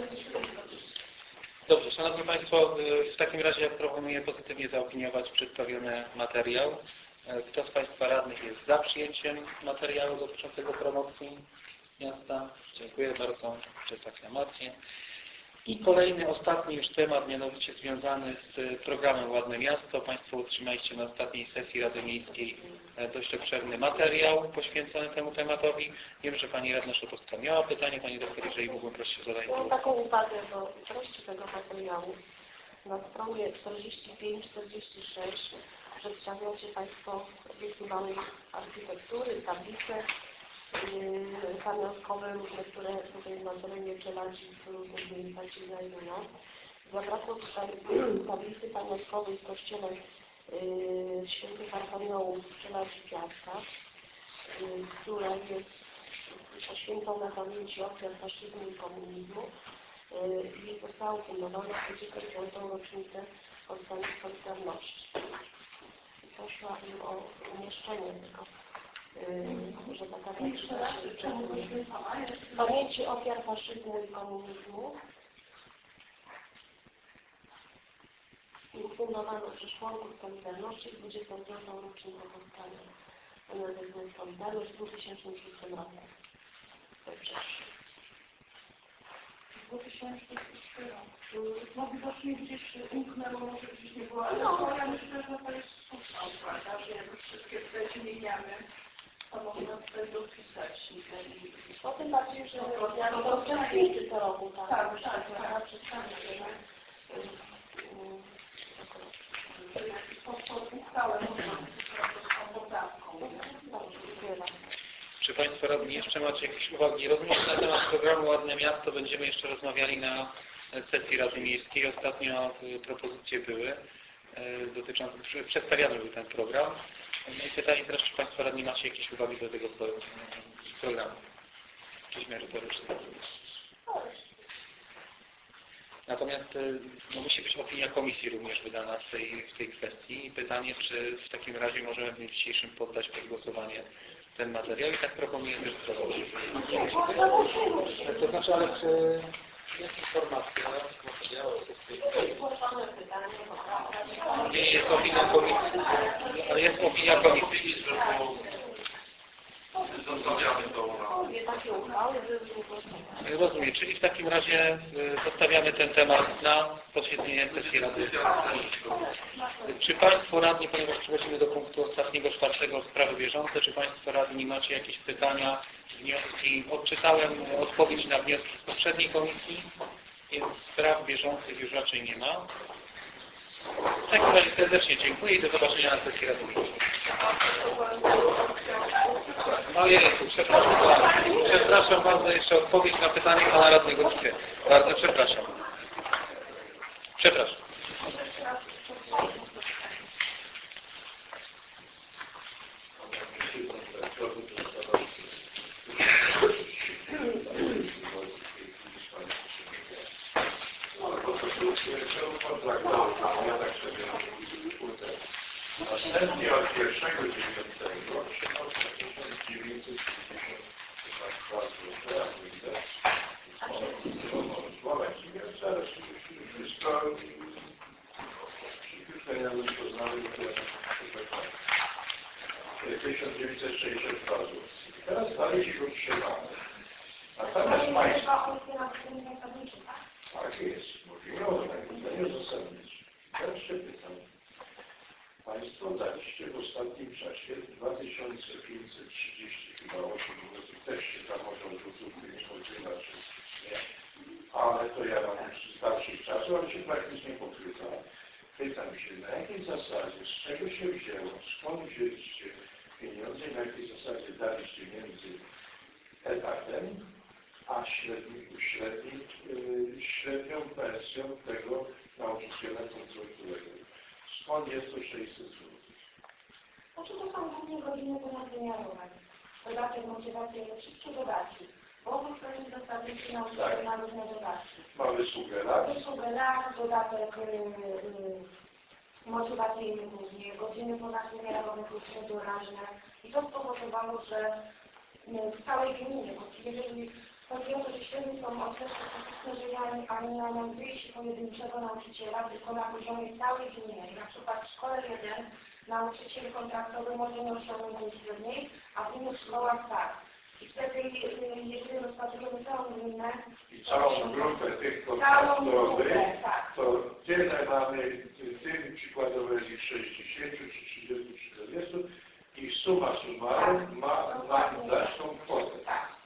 Dobrze, Szanowni Państwo, w takim razie ja proponuję pozytywnie zaopiniować przedstawiony materiał. Kto z Państwa radnych jest za przyjęciem materiału dotyczącego promocji miasta? Dziękuję bardzo przez aklamację. I kolejny, ostatni już temat, mianowicie związany z programem Ładne Miasto. Państwo otrzymaliście na ostatniej sesji Rady Miejskiej dość obszerny materiał poświęcony temu tematowi. Wiem, że Pani Radna Szotowska miała pytanie. Pani doktor, jeżeli mógłbym prosić o zadanie. Mam taką uwagę do treści tego materiału. Na stronie czterdzieści pięć czterdzieści sześć Przedstawiacie Państwo obiekty małej architektury, tablice yy, pamiątkowe, różne, które tutaj na terenie Czeladzi w różnych miejscach się znajdują. Zabrakło tutaj tablicy pamiątkowej w kościele yy, Świętych Arkaniołów w Czeladzi Piastach, yy, która jest poświęcona pamięci ofiar faszyzmu i komunizmu. Yy, i została ufundowana w dwudziestą piątą rocznicę powstania Solidarności. Prosiłabym o umieszczenie tego, yy, że taka tablica się przekazuje. Pamięci ofiar faszyzmu i komunizmu. Ufundowano przez członków Solidarności w dwudziestą piątą rocznicę powstania N S Z Z Solidarność w dwa tysiące szóstym roku. We wrześniu. dwa tysiące szósty rok. No widocznie gdzieś umknęło, może gdzieś nie było, ale no, ja myślę, że to jest słuszna uwaga, że jak już wszystkie te zmieniamy, to można tutaj dopisać. O tym bardziej, że ja to rozpoczęliście co roku, tak? Tak, tak, tak. To uchwałę można z tą poprawką. Dobrze, dziękuję bardzo. Czy Państwo radni jeszcze macie jakieś uwagi? Rozumiem, że na temat programu Ładne Miasto będziemy jeszcze rozmawiali na sesji Rady Miejskiej. Ostatnio propozycje były dotyczące, przedstawiany był ten program. No i pytanie teraz, czy Państwo radni macie jakieś uwagi do tego programu? Jakieś merytoryczne? Natomiast no, musi być opinia komisji również wydana w tej, w tej kwestii. I pytanie, czy w takim razie możemy w dniu dzisiejszym poddać pod głosowanie ten materiał i tak proponuję też zrobić. To znaczy, ale czy jest informacja, materiał o sesji? Nie, nie, jest opinia komisji, ale jest opinia komisji. Zostawiamy to na... Rozumiem, czyli w takim razie zostawiamy ten temat na posiedzenie sesji Rady. Czy Państwo radni, ponieważ przechodzimy do punktu ostatniego, czwartego, sprawy bieżące, czy Państwo radni macie jakieś pytania, wnioski? Odczytałem odpowiedź na wnioski z poprzedniej komisji, więc spraw bieżących już raczej nie ma. W takim razie serdecznie dziękuję i do zobaczenia na sesji Rady Miejskiej. Ojejku, przepraszam bardzo. Przepraszam bardzo, jeszcze odpowiedź na pytanie pana radnego Kichy. Bardzo przepraszam. Przepraszam. Następnie od pierwszego dziewiątego tysiąc dziewięćset pięćdziesiąt dwa teraz widzę. Momencie, zaraz wszystko szybciutko ja bym poznali, tysiąc dziewięćset sześćdziesiąt dwa zł. Teraz dalej się go trzymamy. Natomiast państwo... Tak jest, mówimy o nagrodzeniu zasadniczym. Teraz się pytam. Państwo daliście w ostatnim czasie dwa tysiące pięćset trzydzieści chyba osiem złotych, też się tam może złotówki nie pokrywać, nie? Ale to ja mam już z dalszych czasów, ale się praktycznie pokrywa. Pytam się, na jakiej zasadzie, z czego się wzięło, skąd wzięliście pieniądze, na jakiej zasadzie daliście między etatem a średni, średni, yy, średnią pensją tego nauczyciela konstruktorowego. Skąd jest to sześćset złotych? Znaczy to są głównie godziny ponadwymiarowe. Dodatek, motywacja, wszystkie dodatki. Bo oprócz pensji zasadniczej nauczyciel ma różne dodatki. Mamy sugerat. Wysługę lat, dodatek yy, yy, motywacyjny później, godziny ponadwymiarowe, godziny doraźne. I to spowodowało, że yy, w całej gminie, bo jeżeli chodzi o to, że średnie są okresy statystyczne, że ja, a nie mam wyjść pojedynczego nauczyciela, tylko na poziomie całej gminy. I na przykład w szkole jeden nauczyciel kontraktowy może nie osiągnąć średniej, a w innych szkołach tak. I wtedy, jeżeli rozpatrujemy całą gminę... I całą grupę tych kontraktowych, tak. to tyle mamy, tym przykładowo jest ich sześćdziesiąt, czy trzydzieści, czy czterdzieści i suma summarum tak. ma nam dać tą kwotę. Tak.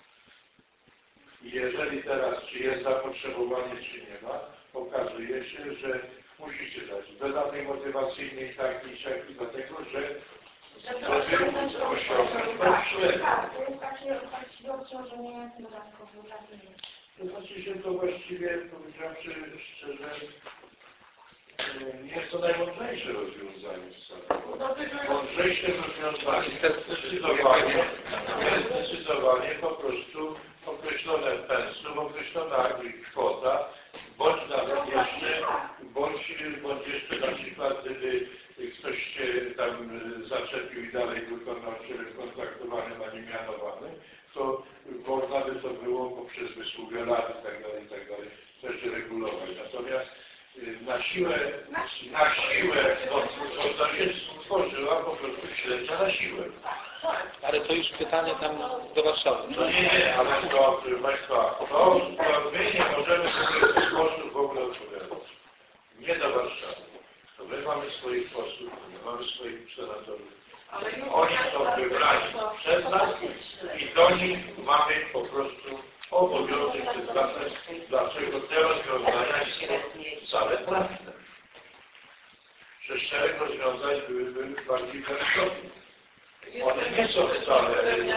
I jeżeli teraz, czy jest zapotrzebowanie, czy nie ma, okazuje się, że musicie dać. Dodatek motywacyjny i taki, i siaki, dlatego, że Żeby żeby osiągnąć tą osiągnąć tą tak, średnią. tak, to jest takie właściwie obciążenie dodatkowe dla mnie. To znaczy się to właściwie, powiedziawszy szczerze, nie jest to najmądrzejsze rozwiązanie wcale. Mądrzejsze rozwiązanie zdecydowanie, zdecydowanie po prostu określone pensum, określona kwota, bądź nawet jeszcze, bądź, bądź jeszcze na przykład, gdyby ktoś się tam zaczepił i dalej wykonał czynnik kontraktowany, a nie mianowany, to można by to było poprzez wysługę lat i tak dalej, i tak dalej też regulować. Natomiast na siłę, na siłę, to, to się stworzyła po prostu średnia na siłę. Ale to już pytanie tam do Warszawy. No nie, nie, ale to, proszę Państwa, to, to my nie możemy sobie w ten sposób w ogóle odpowiadać. Nie do Warszawy. To my mamy swoich posłów, my mamy swoich senatorów. Oni są wybrani przez nas i do nich mamy po prostu obowiązek przedstawiać, dlaczego te rozwiązania są wcale trafne. Że szereg rozwiązań byłyby bardziej wiarygodne. One nie są wcale...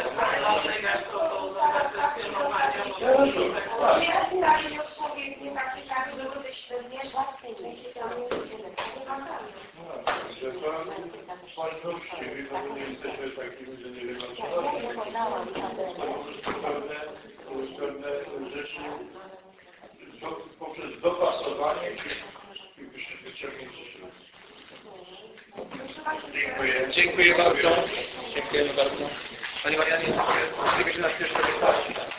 Nie stali odpowiednie takie tak, żeby te średnie rzadkie nie są Że to bądźmy uczciwi, no bo nie jesteśmy takimi, że nie wiem o co chodzi. Pewne, pewne rzeczy do, poprzez dopasowanie i wyciągnięcie środków. Dziękuję. Dziękuję bardzo. Dziękujemy bardzo. Panie Marianie, chcielibyśmy na chwilę skorzystać.